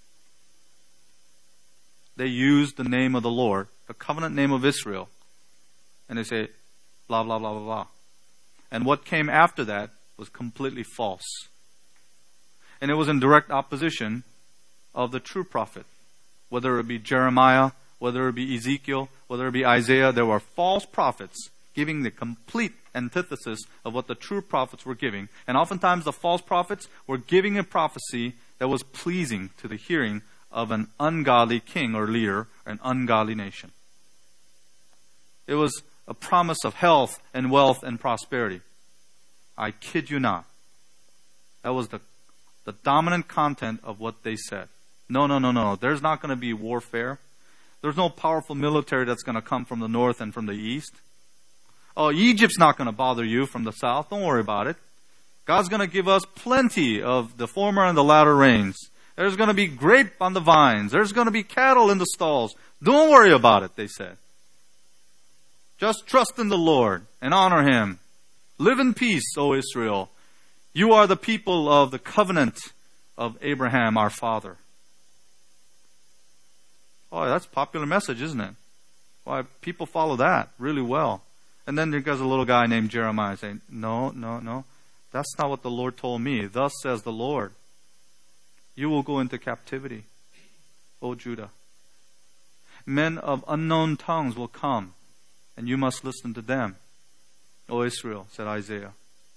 They used the name of the Lord, the covenant name of Israel, and they say, blah, blah, blah, blah, blah. And what came after that was completely false. And it was in direct opposition of the true prophet. Whether it be Jeremiah, whether it be Ezekiel, whether it be Isaiah, there were false prophets giving the complete antithesis of what the true prophets were giving. And oftentimes the false prophets were giving a prophecy that was pleasing to the hearing of an ungodly king or leader, or an ungodly nation. It was a promise of health and wealth and prosperity. I kid you not. That was the dominant content of what they said. No. There's not going to be warfare. There's no powerful military that's going to come from the north and from the east. Oh, Egypt's not going to bother you from the south. Don't worry about it. God's going to give us plenty of the former and the latter rains. There's going to be grape on the vines. There's going to be cattle in the stalls. Don't worry about it, they said. Just trust in the Lord and honor Him. Live in peace, O Israel. You are the people of the covenant of Abraham, our father. Oh, that's a popular message, isn't it? Why, people follow that really well. And then there's a little guy named Jeremiah saying, No. That's not what the Lord told me. Thus says the Lord. You will go into captivity, O Judah. Men of unknown tongues will come, and you must listen to them, O Israel, said Isaiah.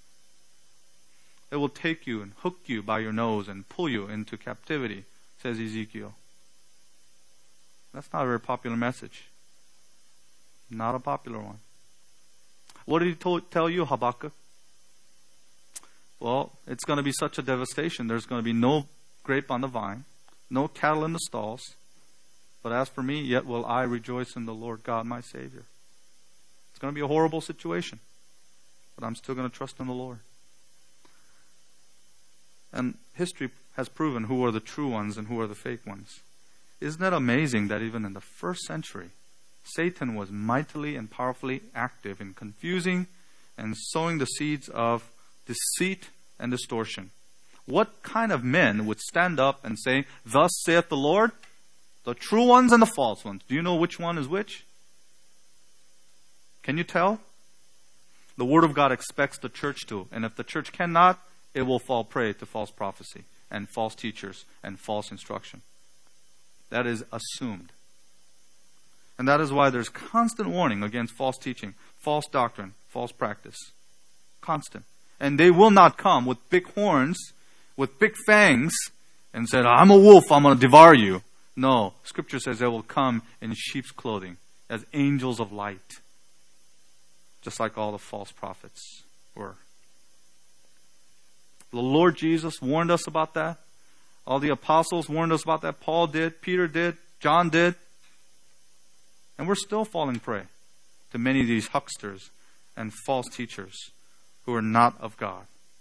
It will take you and hook you by your nose and pull you into captivity, says Ezekiel. That's not a very popular message. Not a popular one. What did he tell you, Habakkuk? Well, it's going to be such a devastation. There's going to be no grape on the vine, no cattle in the stalls. But as for me, yet will I rejoice in the Lord God, my Savior. It's going to be a horrible situation. But I'm still going to trust in the Lord. And history has proven who are the true ones and who are the fake ones. Isn't it amazing that even in the first century, Satan was mightily and powerfully active in confusing and sowing the seeds of deceit and distortion? What kind of men would stand up and say, Thus saith the Lord? The true ones and the false ones. Do you know which one is which? Can you tell? The Word of God expects the church to. And if the church cannot, it will fall prey to false prophecy and false teachers and false instruction. That is assumed. And that is why there's constant warning against false teaching, false doctrine, false practice. Constant. And they will not come with big horns, with big fangs, and say, I'm a wolf, I'm going to devour you. No, Scripture says they will come in sheep's clothing, as angels of light. Just like all the false prophets were. The Lord Jesus warned us about that. All the apostles warned us about that. Paul did, Peter did, John did. And we're still falling prey to many of these hucksters and false teachers who are not of God.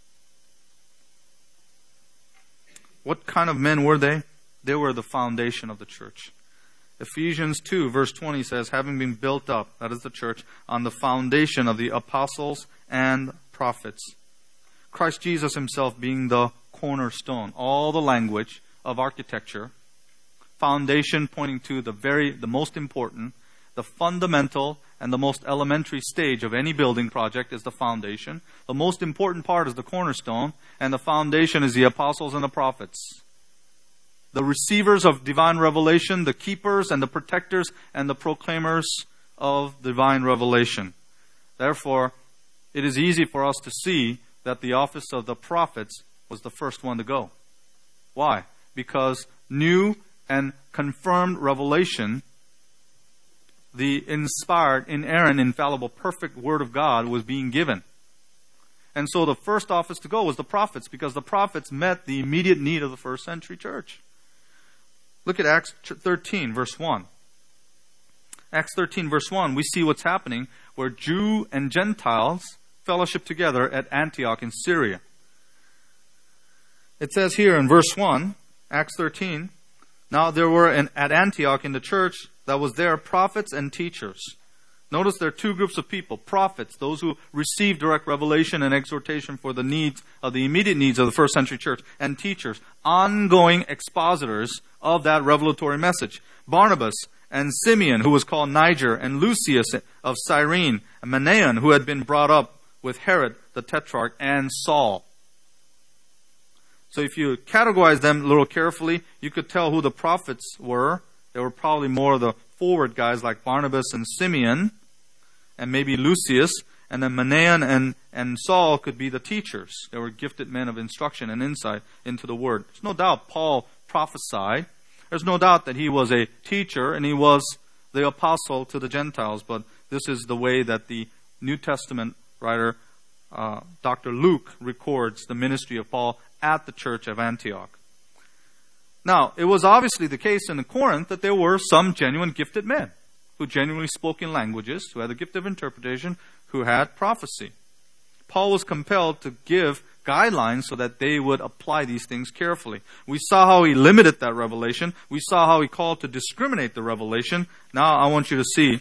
What kind of men were they? They were the foundation of the church. Ephesians 2 verse 20 says, having been built up, that is the church, on the foundation of the apostles and prophets. Christ Jesus Himself being the cornerstone. All the language of architecture. Foundation pointing to the most important, the fundamental and the most elementary stage of any building project is the foundation. The most important part is the cornerstone, and the foundation is the apostles and the prophets. The receivers of divine revelation, the keepers and the protectors and the proclaimers of divine revelation. Therefore, it is easy for us to see that the office of the prophets was the first one to go. Why? Because new and confirmed revelation, the inspired, inerrant, infallible, perfect Word of God was being given. And so the first office to go was the prophets, because the prophets met the immediate need of the first century church. Look at Acts 13, verse 1. Acts 13, verse 1, we see what's happening where Jew and Gentiles fellowship together at Antioch in Syria. It says here in verse 1, Acts 13, now there were at Antioch in the church that was there prophets and teachers. Notice there are two groups of people. Prophets, those who receive direct revelation and exhortation for the needs of the immediate needs of the first century church. And teachers, ongoing expositors of that revelatory message. Barnabas and Simeon, who was called Niger, and Lucius of Cyrene, and Manaen, who had been brought up with Herod the Tetrarch, and Saul. So if you categorize them a little carefully, you could tell who the prophets were. They were probably more of the forward guys like Barnabas and Simeon, and maybe Lucius. And then Manaen and Saul could be the teachers. They were gifted men of instruction and insight into the Word. There's no doubt Paul prophesied. There's no doubt that he was a teacher and he was the apostle to the Gentiles. But this is the way that the New Testament writer, Dr. Luke, records the ministry of Paul at the church of Antioch. Now, it was obviously the case in Corinth that there were some genuine gifted men who genuinely spoke in languages, who had the gift of interpretation, who had prophecy. Paul was compelled to give guidelines so that they would apply these things carefully. We saw how he limited that revelation. We saw how he called to discriminate the revelation. Now I want you to see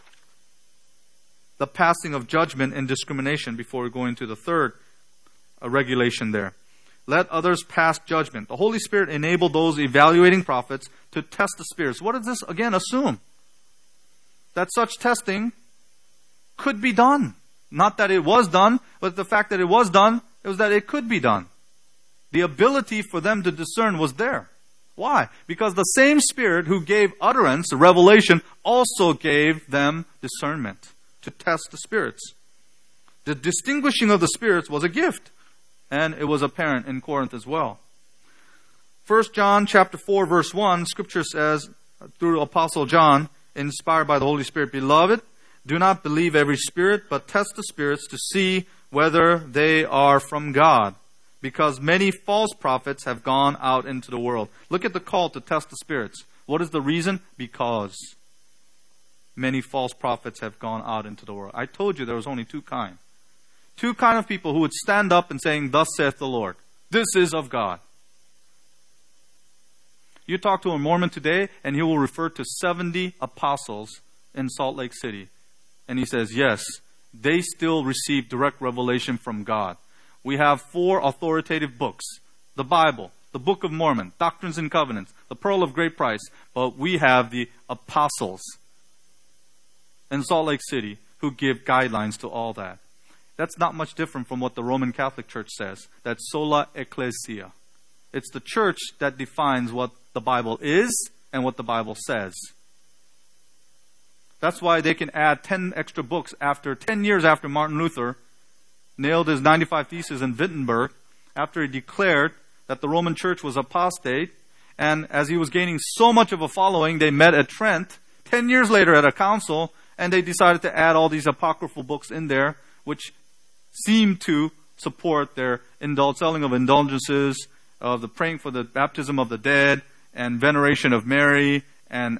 the passing of judgment and discrimination before we go into the third regulation there. Let others pass judgment. The Holy Spirit enabled those evaluating prophets to test the spirits. What does this again assume? That such testing could be done. Not that it was done, but the fact that it was done, it was that it could be done. The ability for them to discern was there. Why? Because the same Spirit who gave utterance, revelation, also gave them discernment to test the spirits. The distinguishing of the spirits was a gift, and it was apparent in Corinth as well. 1 John chapter 4, verse 1, Scripture says, through Apostle John, inspired by the Holy Spirit, Beloved, do not believe every spirit, but test the spirits to see whether they are from God, because many false prophets have gone out into the world. Look at the call to test the spirits. What is the reason? Because many false prophets have gone out into the world. I told you there was only two kinds. Two kinds of people who would stand up and saying, Thus saith the Lord. This is of God. You talk to a Mormon today, and he will refer to 70 apostles in Salt Lake City. And he says, yes, they still receive direct revelation from God. We have 4 authoritative books. The Bible, the Book of Mormon, Doctrines and Covenants, the Pearl of Great Price. But we have the apostles in Salt Lake City who give guidelines to all that. That's not much different from what the Roman Catholic Church says. That's sola ecclesia. It's the church that defines what the Bible is and what the Bible says. That's why they can add 10 extra books after 10 years after Martin Luther nailed his 95 Theses in Wittenberg, after he declared that the Roman Church was apostate, and as he was gaining so much of a following, they met at Trent 10 years later at a council, and they decided to add all these apocryphal books in there, which seemed to support their selling of indulgences, of the praying for the baptism of the dead, and veneration of Mary, and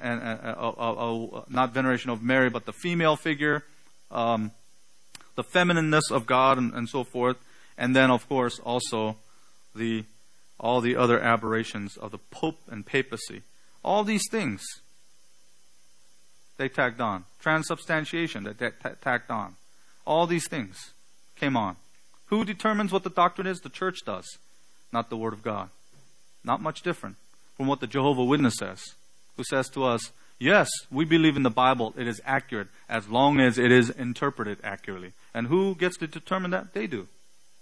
not veneration of Mary, but the female figure, the feminineness of God, and so forth. And then, of course, also all the other aberrations of the Pope and papacy. All these things they tagged on. Transubstantiation that they tagged on. All these things came on. Who determines what the doctrine is? The church does, not the Word of God. Not much different from what the Jehovah's Witness says, who says to us, yes, we believe in the Bible. It is accurate as long as it is interpreted accurately. And who gets to determine that? They do.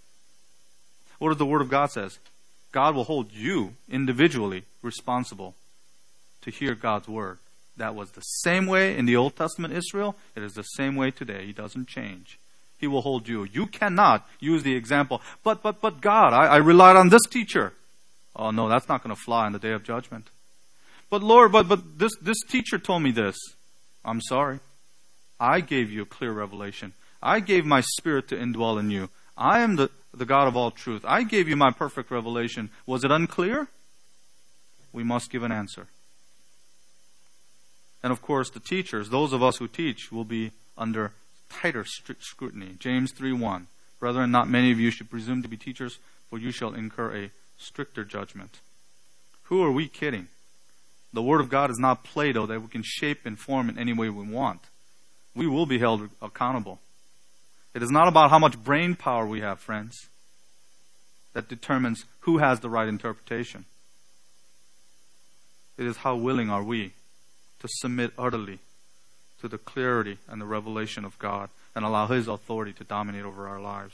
What does the Word of God says? God will hold you individually responsible to hear God's Word. That was the same way in the Old Testament Israel. It is the same way today. He doesn't change. He will hold you. You cannot use the example, but God, I relied on this teacher. Oh no, that's not going to fly on the day of judgment. But Lord, but this teacher told me this. I'm sorry. I gave you a clear revelation. I gave my Spirit to indwell in you. I am the God of all truth. I gave you my perfect revelation. Was it unclear? We must give an answer. And of course, the teachers, those of us who teach, will be under tighter scrutiny. James 3:1. Brethren, not many of you should presume to be teachers, for you shall incur a stricter judgment. Who are we kidding? The Word of God is not Play-Doh that we can shape and form in any way we want. We will be held accountable. It is not about how much brain power we have, friends, that determines who has the right interpretation. It is how willing are we to submit utterly to the clarity and the revelation of God and allow His authority to dominate over our lives.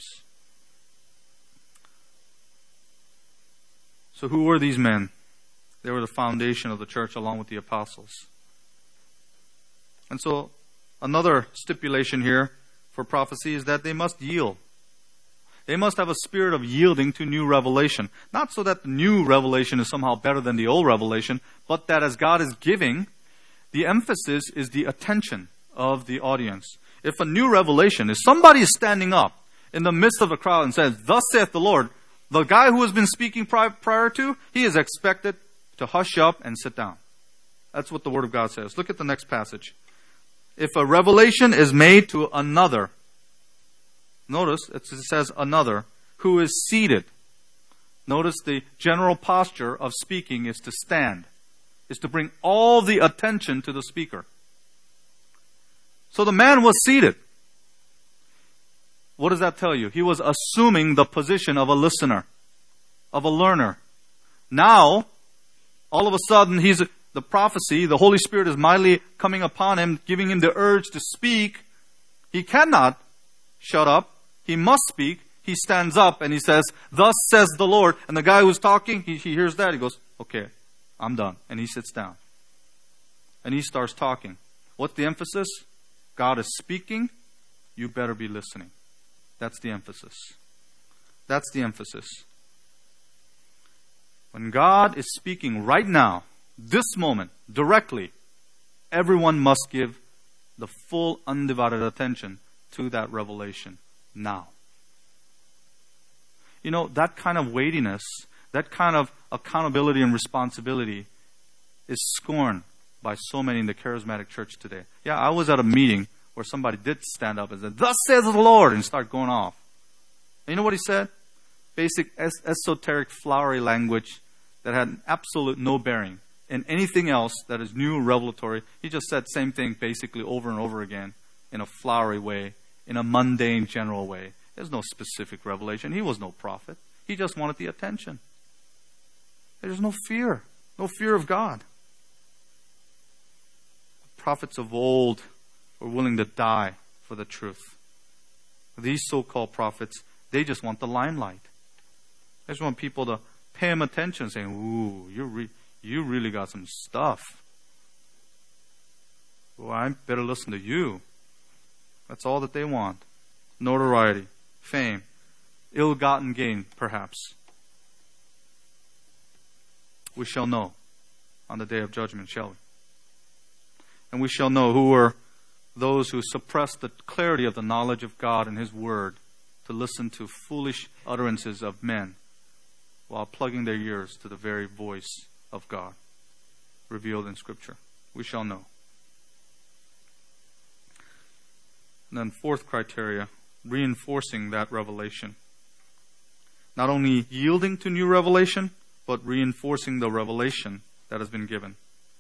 So who were these men? They were the foundation of the church along with the apostles. And so another stipulation here for prophecy is that they must yield. They must have a spirit of yielding to new revelation. Not so that the new revelation is somehow better than the old revelation, but that as God is giving, the emphasis is the attention of the audience. If a new revelation is somebody is standing up in the midst of a crowd and says, "Thus saith the Lord," the guy who has been speaking prior to, he is expected to hush up and sit down. That's what the Word of God says. Look at the next passage. If a revelation is made to another, notice it says another, who is seated. Notice the general posture of speaking is to stand, is to bring all the attention to the speaker. So the man was seated. What does that tell you? He was assuming the position of a listener, of a learner. Now, all of a sudden, the prophecy, the Holy Spirit is mightily coming upon him, giving him the urge to speak. He cannot shut up. He must speak. He stands up and he says, "Thus says the Lord." And the guy who's talking, he hears that. He goes, "Okay, I'm done." And he sits down. And he starts talking. What's the emphasis? God is speaking. You better be listening. That's the emphasis. That's the emphasis. When God is speaking right now, this moment, directly, everyone must give the full undivided attention to that revelation now. You know, that kind of weightiness, that kind of accountability and responsibility is scorned by so many in the charismatic church today. Yeah, I was at a meeting where somebody did stand up and said, "Thus says the Lord," and start going off. And you know what he said? Basic esoteric flowery language that had absolute no bearing in anything else that is new revelatory. He just said the same thing basically over and over again in a flowery way, in a mundane general way. There's no specific revelation. He was no prophet. He just wanted the attention. There's no fear of God. The prophets of old were willing to die for the truth. These so-called prophets, they just want the limelight. They just want people to pay them attention, saying, "Ooh, you really got some stuff. Well, I better listen to you." That's all that they want. Notoriety, fame, ill-gotten gain, perhaps. We shall know on the day of judgment, shall we? And we shall know who were those who suppressed the clarity of the knowledge of God and His Word to listen to foolish utterances of men while plugging their ears to the very voice of God revealed in Scripture. We shall know. And then fourth criteria, reinforcing that revelation. Not only yielding to new revelation, but reinforcing the revelation that has been given.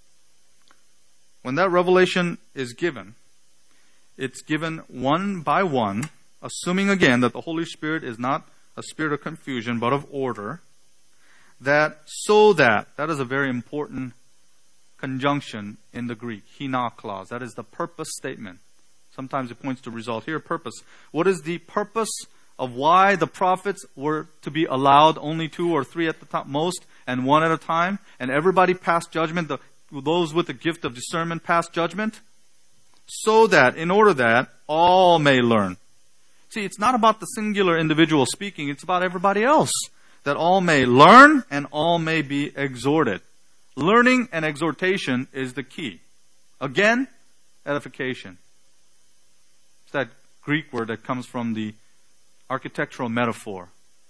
When that revelation is given, it's given one by one, assuming again that the Holy Spirit is not a spirit of confusion, but of order. That is a very important conjunction in the Greek, hina clause. That is the purpose statement. Sometimes it points to result. Here, purpose. What is the purpose of why the prophets were to be allowed only 2 or 3 at the top most and 1 at a time? And everybody passed judgment. Those with the gift of discernment passed judgment. So that, in order that, all may learn. See, it's not about the singular individual speaking. It's about everybody else. That all may learn and all may be exhorted. Learning and exhortation is the key. Again, edification. It's that Greek word that comes from the architectural metaphor.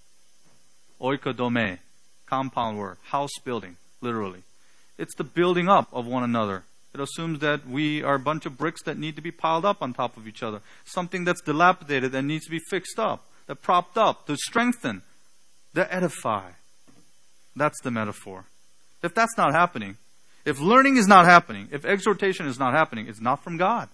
Oikodome, compound word, house building, literally. It's the building up of one another. It assumes that we are a bunch of bricks that need to be piled up on top of each other. Something that's dilapidated that needs to be fixed up, that propped up, to strengthen, to edify. That's the metaphor. If that's not happening, if learning is not happening, if exhortation is not happening, it's not from God.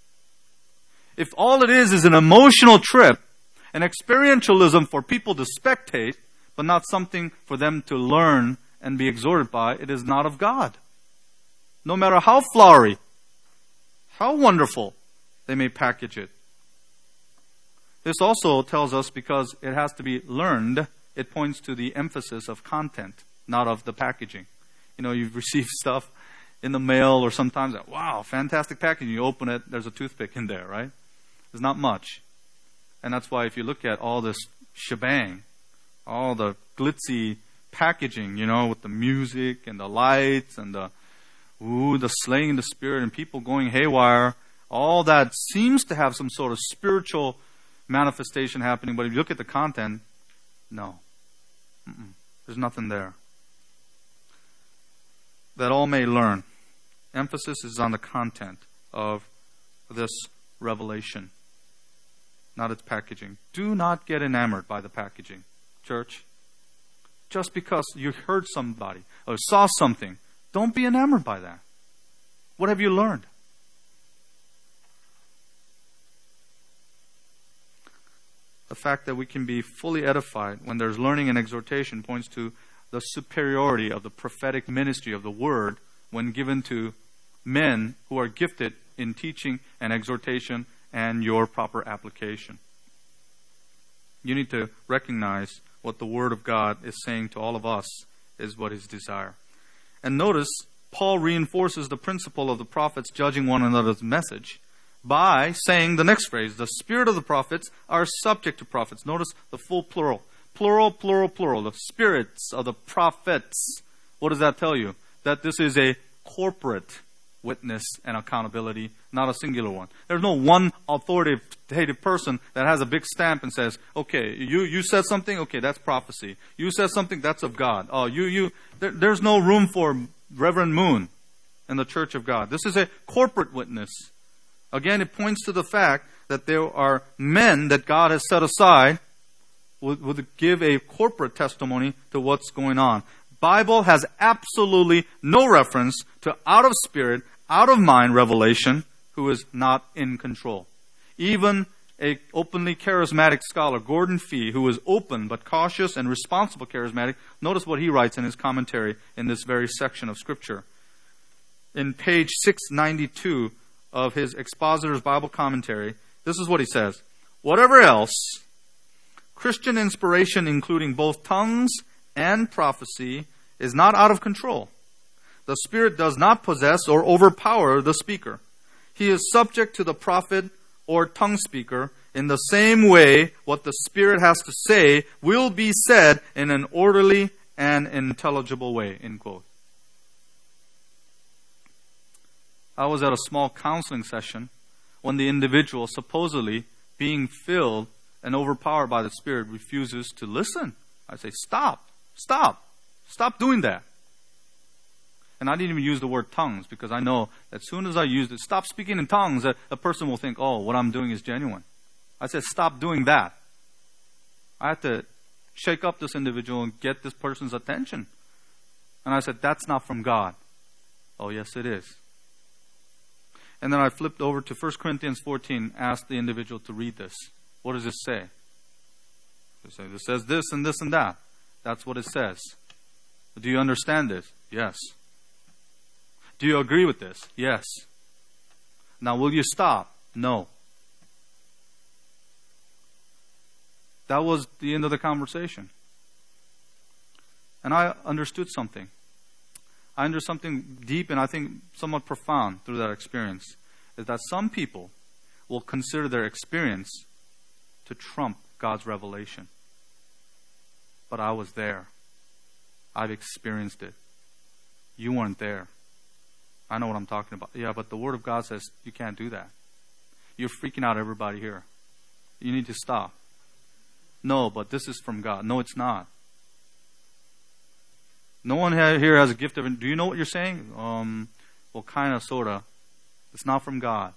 If all it is an emotional trip, an experientialism for people to spectate, but not something for them to learn and be exhorted by, it is not of God. No matter how flowery, how wonderful they may package it. This also tells us, because it has to be learned, it points to the emphasis of content, not of the packaging. You know, you've received stuff in the mail or sometimes, wow, fantastic packaging. You open it, there's a toothpick in there, right? There's not much. And that's why if you look at all this shebang, all the glitzy packaging, with the music and the lights and the slaying in the spirit and people going haywire, all that seems to have some sort of spiritual manifestation happening. But if you look at the content, no. There's nothing there. That all may learn. Emphasis is on the content of this revelation, not its packaging. Do not get enamored by the packaging, church. Just because you heard somebody or saw something, don't be enamored by that. What have you learned? The fact that we can be fully edified when there's learning and exhortation points to the superiority of the prophetic ministry of the Word when given to men who are gifted in teaching and exhortation and your proper application. You need to recognize what the Word of God is saying to all of us is what His desire. And notice, Paul reinforces the principle of the prophets judging one another's message by saying the next phrase, the spirit of the prophets are subject to prophets. Notice the full plural. Plural, plural, plural. The spirits of the prophets. What does that tell you? That this is a corporate witness and accountability, not a singular one. There's no one authoritative person that has a big stamp and says, okay, you said something, okay, that's prophecy. You said something, that's of God. There's no room for Reverend Moon in the Church of God. This is a corporate witness. Again, it points to the fact that there are men that God has set aside would give a corporate testimony to what's going on. Bible has absolutely no reference to out of spirit, out of mind revelation who is not in control. Even a openly charismatic scholar, Gordon Fee, who is open but cautious and responsible charismatic, notice what he writes in his commentary in this very section of Scripture. In page 692 of his Expositor's Bible Commentary, this is what he says. Whatever else, Christian inspiration, including both tongues and prophecy, is not out of control. The Spirit does not possess or overpower the speaker. He is subject to the prophet or tongue speaker in the same way what the Spirit has to say will be said in an orderly and intelligible way, end quote. I was at a small counseling session when the individual, supposedly being filled and overpowered by the Spirit, refuses to listen. I say, stop doing that. And I didn't even use the word tongues because I know that as soon as I use it, stop speaking in tongues, a person will think, oh, what I'm doing is genuine. I said, stop doing that. I had to shake up this individual and get this person's attention. And I said, that's not from God. Oh, yes, it is. And then I flipped over to 1 Corinthians 14, asked the individual to read this. What does it say? It says this and this and that. That's what it says. Do you understand this? Yes. Do you agree with this? Yes. Now, will you stop? No. That was the end of the conversation. And I understood something. I understood something deep and I think somewhat profound through that experience. Is that some people will consider their experience to trump God's revelation. But I was there. I've experienced it. You weren't there. I know what I'm talking about. Yeah, but the Word of God says you can't do that. You're freaking out everybody here. You need to stop. No, but this is from God. No, it's not. No one here has a gift of... Do you know what you're saying? Well, kind of, sort of. It's not from God.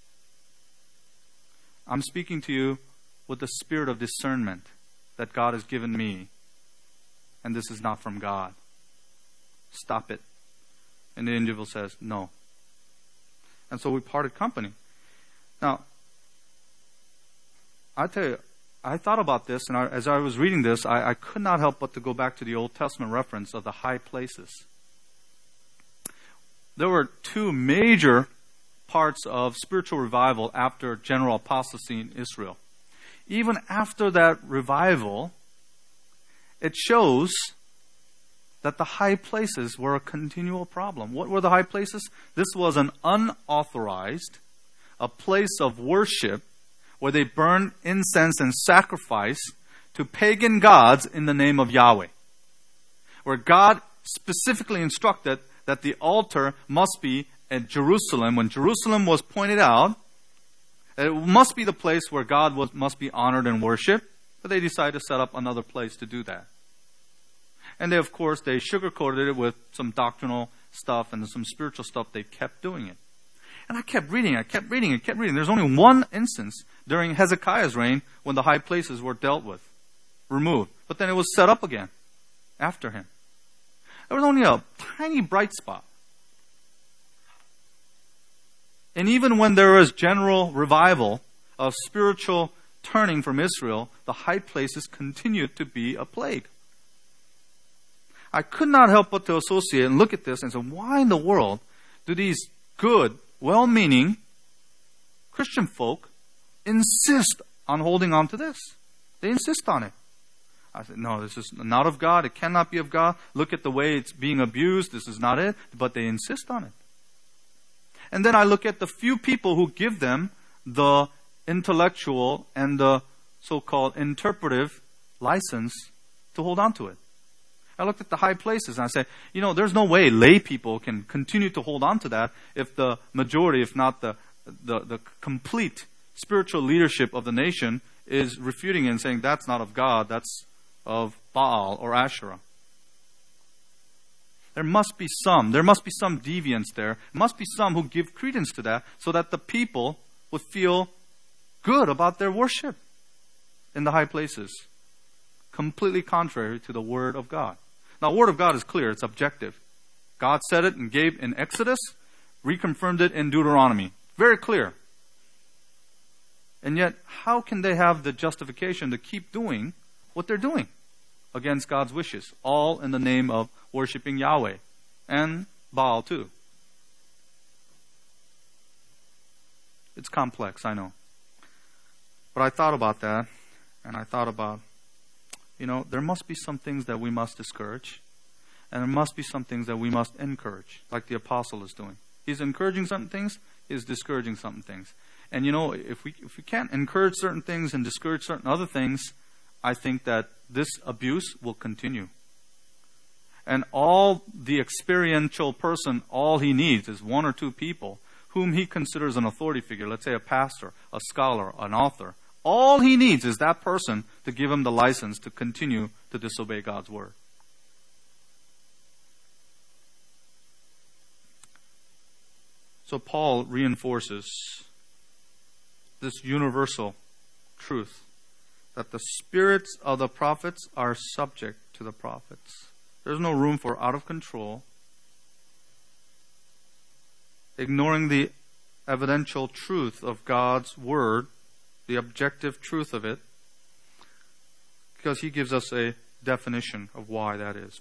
I'm speaking to you with the spirit of discernment that God has given me. And this is not from God. Stop it. And the individual says, no. And so we parted company. Now, I tell you, I thought about this, and as I was reading this, I could not help but to go back to the Old Testament reference of the high places. There were two major parts of spiritual revival after general apostasy in Israel. Even after that revival, it shows that the high places were a continual problem. What were the high places? This was an unauthorized, a place of worship where they burned incense and sacrifice to pagan gods in the name of Yahweh. Where God specifically instructed that the altar must be at Jerusalem. When Jerusalem was pointed out, it must be the place where God must be honored and worshipped. But they decided to set up another place to do that. And they sugarcoated it with some doctrinal stuff and some spiritual stuff. They kept doing it. And I kept reading. There's only one instance during Hezekiah's reign when the high places were dealt with, removed. But then it was set up again after him. There was only a tiny bright spot. And even when there was general revival of spiritual turning from Israel, the high places continued to be a plague. I could not help but to associate and look at this and say, why in the world do these good, well-meaning Christian folk insist on holding on to this? They insist on it. I said, no, this is not of God. It cannot be of God. Look at the way it's being abused. This is not it. But they insist on it. And then I look at the few people who give them the intellectual and the so-called interpretive license to hold on to it. I looked at the high places and I said, there's no way lay people can continue to hold on to that if the majority, if not the complete spiritual leadership of the nation is refuting it and saying that's not of God, that's of Baal or Asherah. There must be some deviance there. There must be some who give credence to that so that the people would feel good about their worship in the high places. Completely contrary to the Word of God. Now, the Word of God is clear. It's objective. God said it and gave in Exodus, reconfirmed it in Deuteronomy. Very clear. And yet, how can they have the justification to keep doing what they're doing against God's wishes? All in the name of worshiping Yahweh and Baal too. It's complex, I know. But I thought about that, and I thought about, there must be some things that we must discourage, and there must be some things that we must encourage, like the apostle is doing. He's encouraging certain things, he's discouraging certain things. And if we can't encourage certain things and discourage certain other things, I think that this abuse will continue. And all the experiential person, all he needs is one or two people whom he considers an authority figure, let's say a pastor, a scholar, an author. All he needs is that person to give him the license to continue to disobey God's word. So Paul reinforces this universal truth that the spirits of the prophets are subject to the prophets. There's no room for out of control, ignoring the evidential truth of God's word, the objective truth of it, because he gives us a definition of why that is.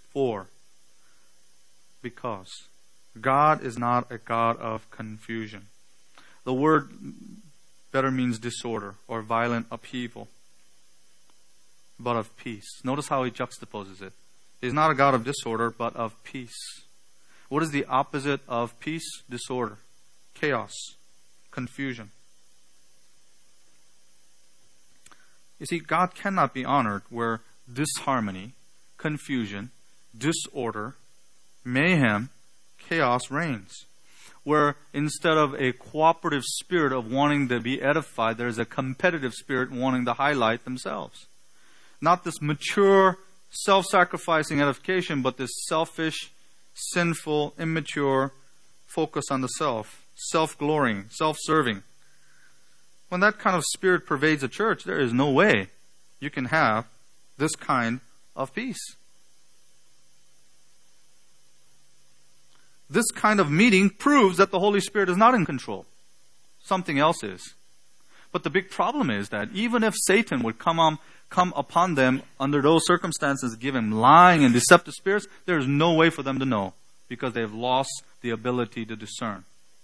Because God is not a God of confusion. The word better means disorder or violent upheaval, but of peace. Notice how he juxtaposes it. He's not a God of disorder, but of peace. What is the opposite of peace? Disorder, chaos, confusion. You see, God cannot be honored where disharmony, confusion, disorder, mayhem, chaos reigns. Where instead of a cooperative spirit of wanting to be edified, there's a competitive spirit wanting to highlight themselves. Not this mature, self-sacrificing edification, but this selfish, sinful, immature focus on the self, self-glorying, self-serving. When that kind of spirit pervades a church, there is no way you can have this kind of peace. This kind of meeting proves that the Holy Spirit is not in control. Something else is. But the big problem is that even if Satan would come upon them under those circumstances, give him lying and deceptive spirits, there is no way for them to know because they have lost the ability to discern.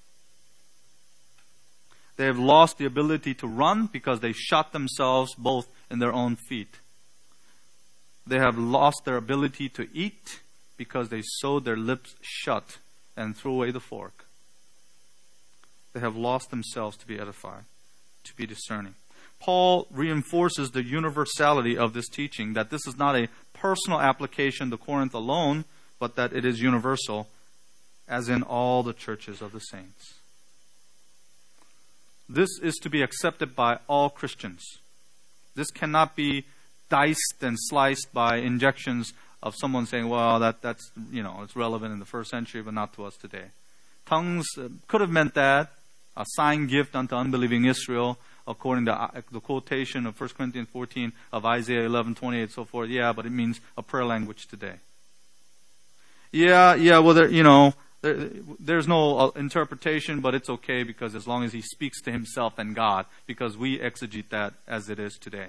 They have lost the ability to run because they shot themselves both in their own feet. They have lost their ability to eat because they sewed their lips shut and threw away the fork. They have lost themselves to be edified, to be discerning. Paul reinforces the universality of this teaching, that this is not a personal application to Corinth alone, but that it is universal, as in all the churches of the saints. This is to be accepted by all Christians. This cannot be diced and sliced by injections of someone saying, well, that's it's relevant in the first century, but not to us today. Tongues could have meant that, a sign gift unto unbelieving Israel, according to the quotation of 1 Corinthians 14 of Isaiah 11:28, so forth. Yeah, but it means a prayer language today. Well, there's no interpretation, but it's okay because as long as he speaks to himself and God, because we exegete that as it is today.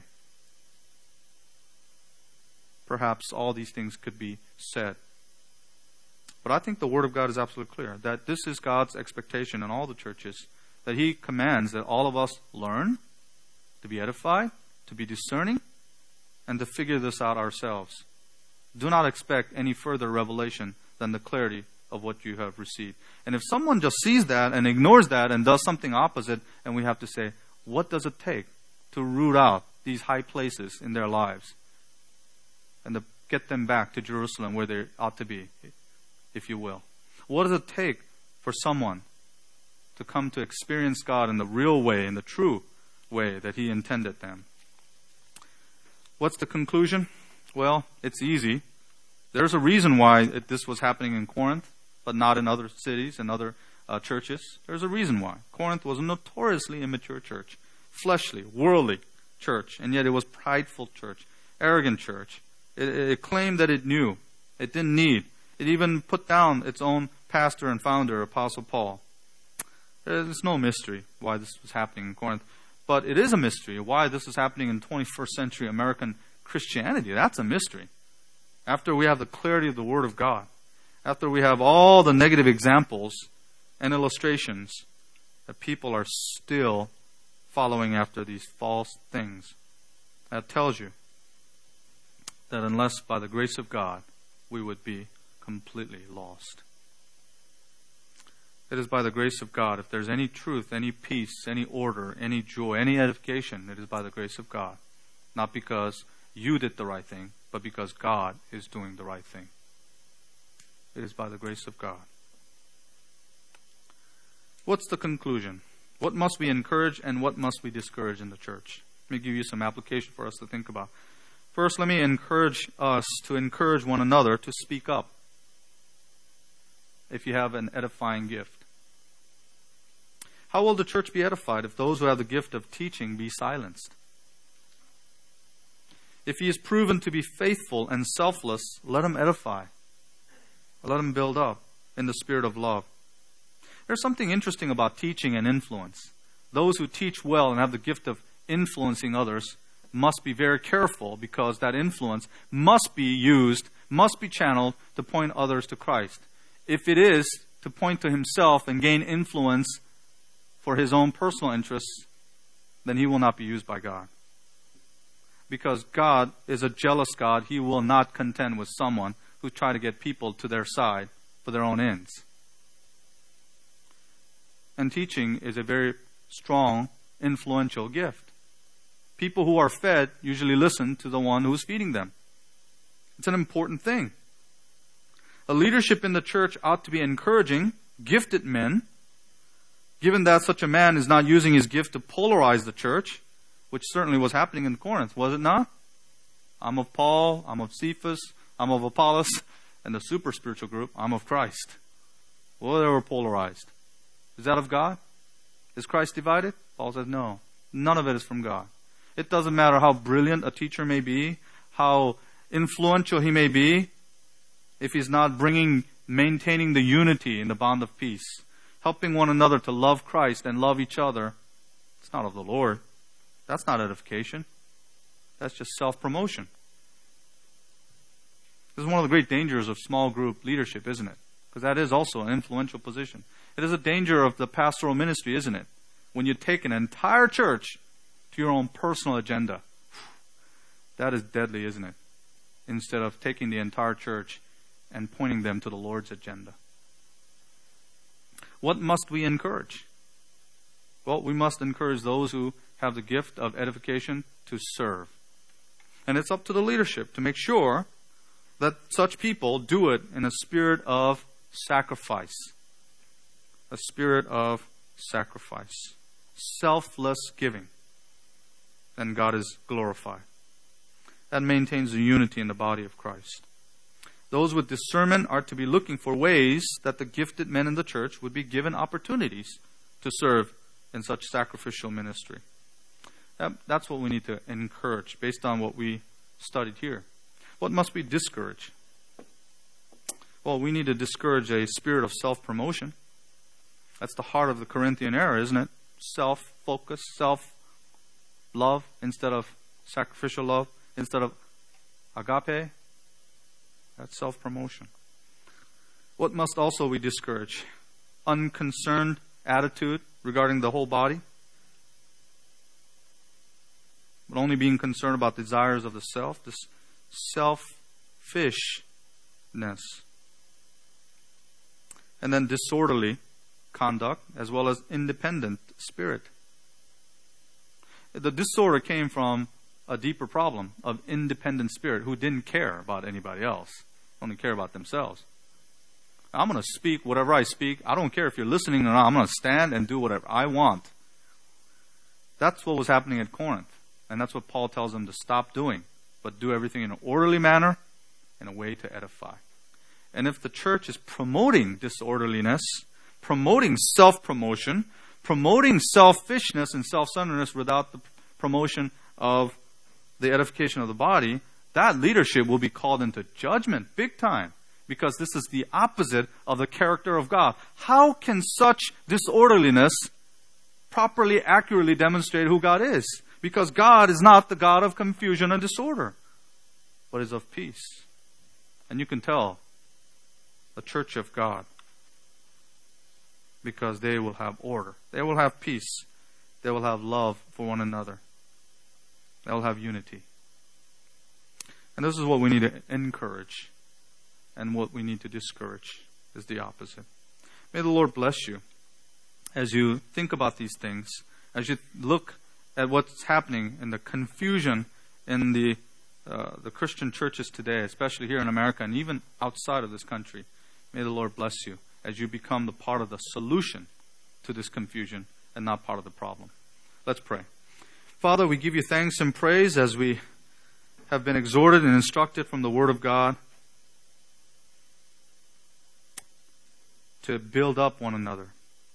Perhaps all these things could be said. But I think the Word of God is absolutely clear, that this is God's expectation in all the churches, that He commands that all of us learn, to be edified, to be discerning, and to figure this out ourselves. Do not expect any further revelation than the clarity of what you have received. And if someone just sees that and ignores that and does something opposite, and we have to say, what does it take to root out these high places in their lives and to get them back to Jerusalem where they ought to be, if you will? What does it take for someone to come to experience God in the real way, in the true way that He intended them? What's the conclusion? Well, it's easy. There's a reason why this was happening in Corinth, but not in other cities and other churches. There's a reason why. Corinth was a notoriously immature church, fleshly, worldly church, and yet it was prideful church, arrogant church. It claimed that it knew. It didn't need. It even put down its own pastor and founder, Apostle Paul. There's no mystery why this was happening in Corinth. But it is a mystery why this is happening in 21st century American Christianity. That's a mystery. After we have the clarity of the Word of God, after we have all the negative examples and illustrations, that people are still following after these false things. That tells you that unless by the grace of God, we would be completely lost. It is by the grace of God. If there's any truth, any peace, any order, any joy, any edification, it is by the grace of God. Not because you did the right thing, but because God is doing the right thing. It is by the grace of God. What's the conclusion? What must we encourage and what must we discourage in the church? Let me give you some application for us to think about. First, let me encourage us to encourage one another to speak up if you have an edifying gift. How will the church be edified if those who have the gift of teaching be silenced? If he is proven to be faithful and selfless, let him edify. Let him build up in the spirit of love. There's something interesting about teaching and influence. Those who teach well and have the gift of influencing others must be very careful, because that influence must be used, must be channeled to point others to Christ. If it is to point to himself and gain influence for his own personal interests, then he will not be used by God. Because God is a jealous God, He will not contend with someone who try to get people to their side for their own ends. And teaching is a very strong, influential gift. People who are fed usually listen to the one who is feeding them. It's an important thing. A leadership in the church ought to be encouraging gifted men, given that such a man is not using his gift to polarize the church, which certainly was happening in Corinth, was it not? I'm of Paul, I'm of Cephas, I'm of Apollos, and the super spiritual group, I'm of Christ. Well, they were polarized. Is that of God? Is Christ divided? Paul says no. None of it is from God. It doesn't matter how brilliant a teacher may be, how influential he may be, if he's not maintaining the unity in the bond of peace, helping one another to love Christ and love each other, it's not of the Lord. That's not edification. That's just self-promotion. This is one of the great dangers of small group leadership, isn't it? Because that is also an influential position. It is a danger of the pastoral ministry, isn't it? When you take an entire church to your own personal agenda. That is deadly, isn't it? Instead of taking the entire church and pointing them to the Lord's agenda. What must we encourage? Well, we must encourage those who have the gift of edification to serve. And it's up to the leadership to make sure that such people do it in a spirit of sacrifice. A spirit of sacrifice. Selfless giving. And God is glorified. That maintains the unity in the body of Christ. Those with discernment are to be looking for ways that the gifted men in the church would be given opportunities to serve in such sacrificial ministry. That's what we need to encourage based on what we studied here. What must we discourage? Well, we need to discourage a spirit of self-promotion. That's the heart of the Corinthian era, isn't it? Self-focus, self-love instead of sacrificial love, instead of agape. That's self-promotion. What must also we discourage? Unconcerned attitude regarding the whole body. But only being concerned about desires of the self. This selfishness. And then disorderly conduct as well as independent spirit. The disorder came from a deeper problem of independent spirit who didn't care about anybody else, only care about themselves. I'm going to speak whatever I speak. I don't care if you're listening or not. I'm going to stand and do whatever I want. That's what was happening at Corinth. And that's what Paul tells them to stop doing. But do everything in an orderly manner, in a way to edify. And if the church is promoting disorderliness, promoting self-promotion, promoting selfishness and self-centeredness without the promotion of the edification of the body, that leadership will be called into judgment big time. Because this is the opposite of the character of God. How can such disorderliness properly, accurately demonstrate who God is? Because God is not the God of confusion and disorder, but is of peace. And you can tell the church of God, because they will have order. They will have peace. They will have love for one another. They will have unity. And this is what we need to encourage. And what we need to discourage is the opposite. May the Lord bless you as you think about these things, as you look at what's happening in the confusion in the Christian churches today, especially here in America and even outside of this country. May the Lord bless you as you become the part of the solution to this confusion and not part of the problem. Let's pray. Father, we give you thanks and praise as we have been exhorted and instructed from the Word of God to build up one another.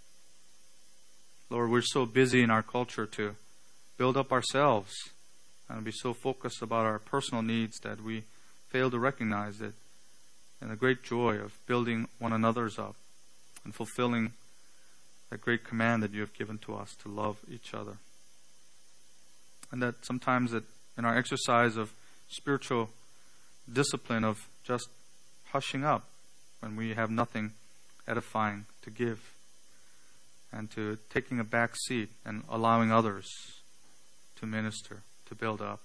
Lord, we're so busy in our culture to build up ourselves and be so focused about our personal needs that we fail to recognize it and the great joy of building one another's up and fulfilling that great command that you have given to us to love each other. And that sometimes that in our exercise of spiritual discipline of just hushing up when we have nothing edifying to give, and to taking a back seat and allowing others to minister, to build up.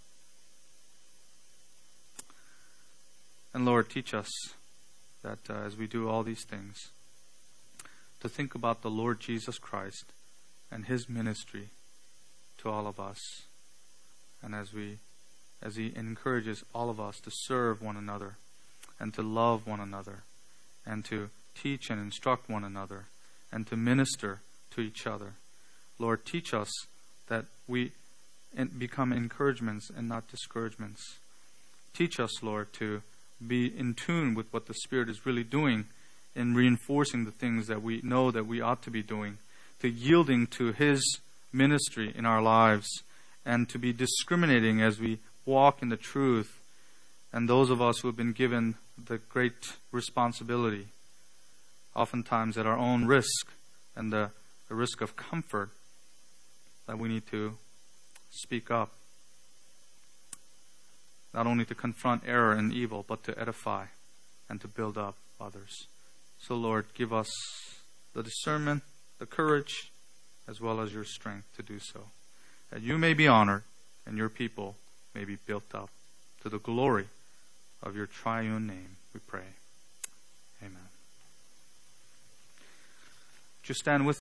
And Lord, teach us that as we do all these things, to think about the Lord Jesus Christ and His ministry to all of us. And as He encourages all of us to serve one another and to love one another and to teach and instruct one another and to minister to each other. Lord, teach us that we become encouragements and not discouragements. Teach us, Lord, to be in tune with what the Spirit is really doing in reinforcing the things that we know that we ought to be doing, to yielding to His ministry in our lives, and to be discriminating as we walk in the truth. And those of us who have been given the great responsibility, oftentimes at our own risk and the risk of comfort, that we need to speak up. Not only to confront error and evil, but to edify and to build up others. So Lord, give us the discernment, the courage, as well as your strength to do so. That you may be honored and your people may be built up to the glory of your triune name, we pray. Amen. Would you stand with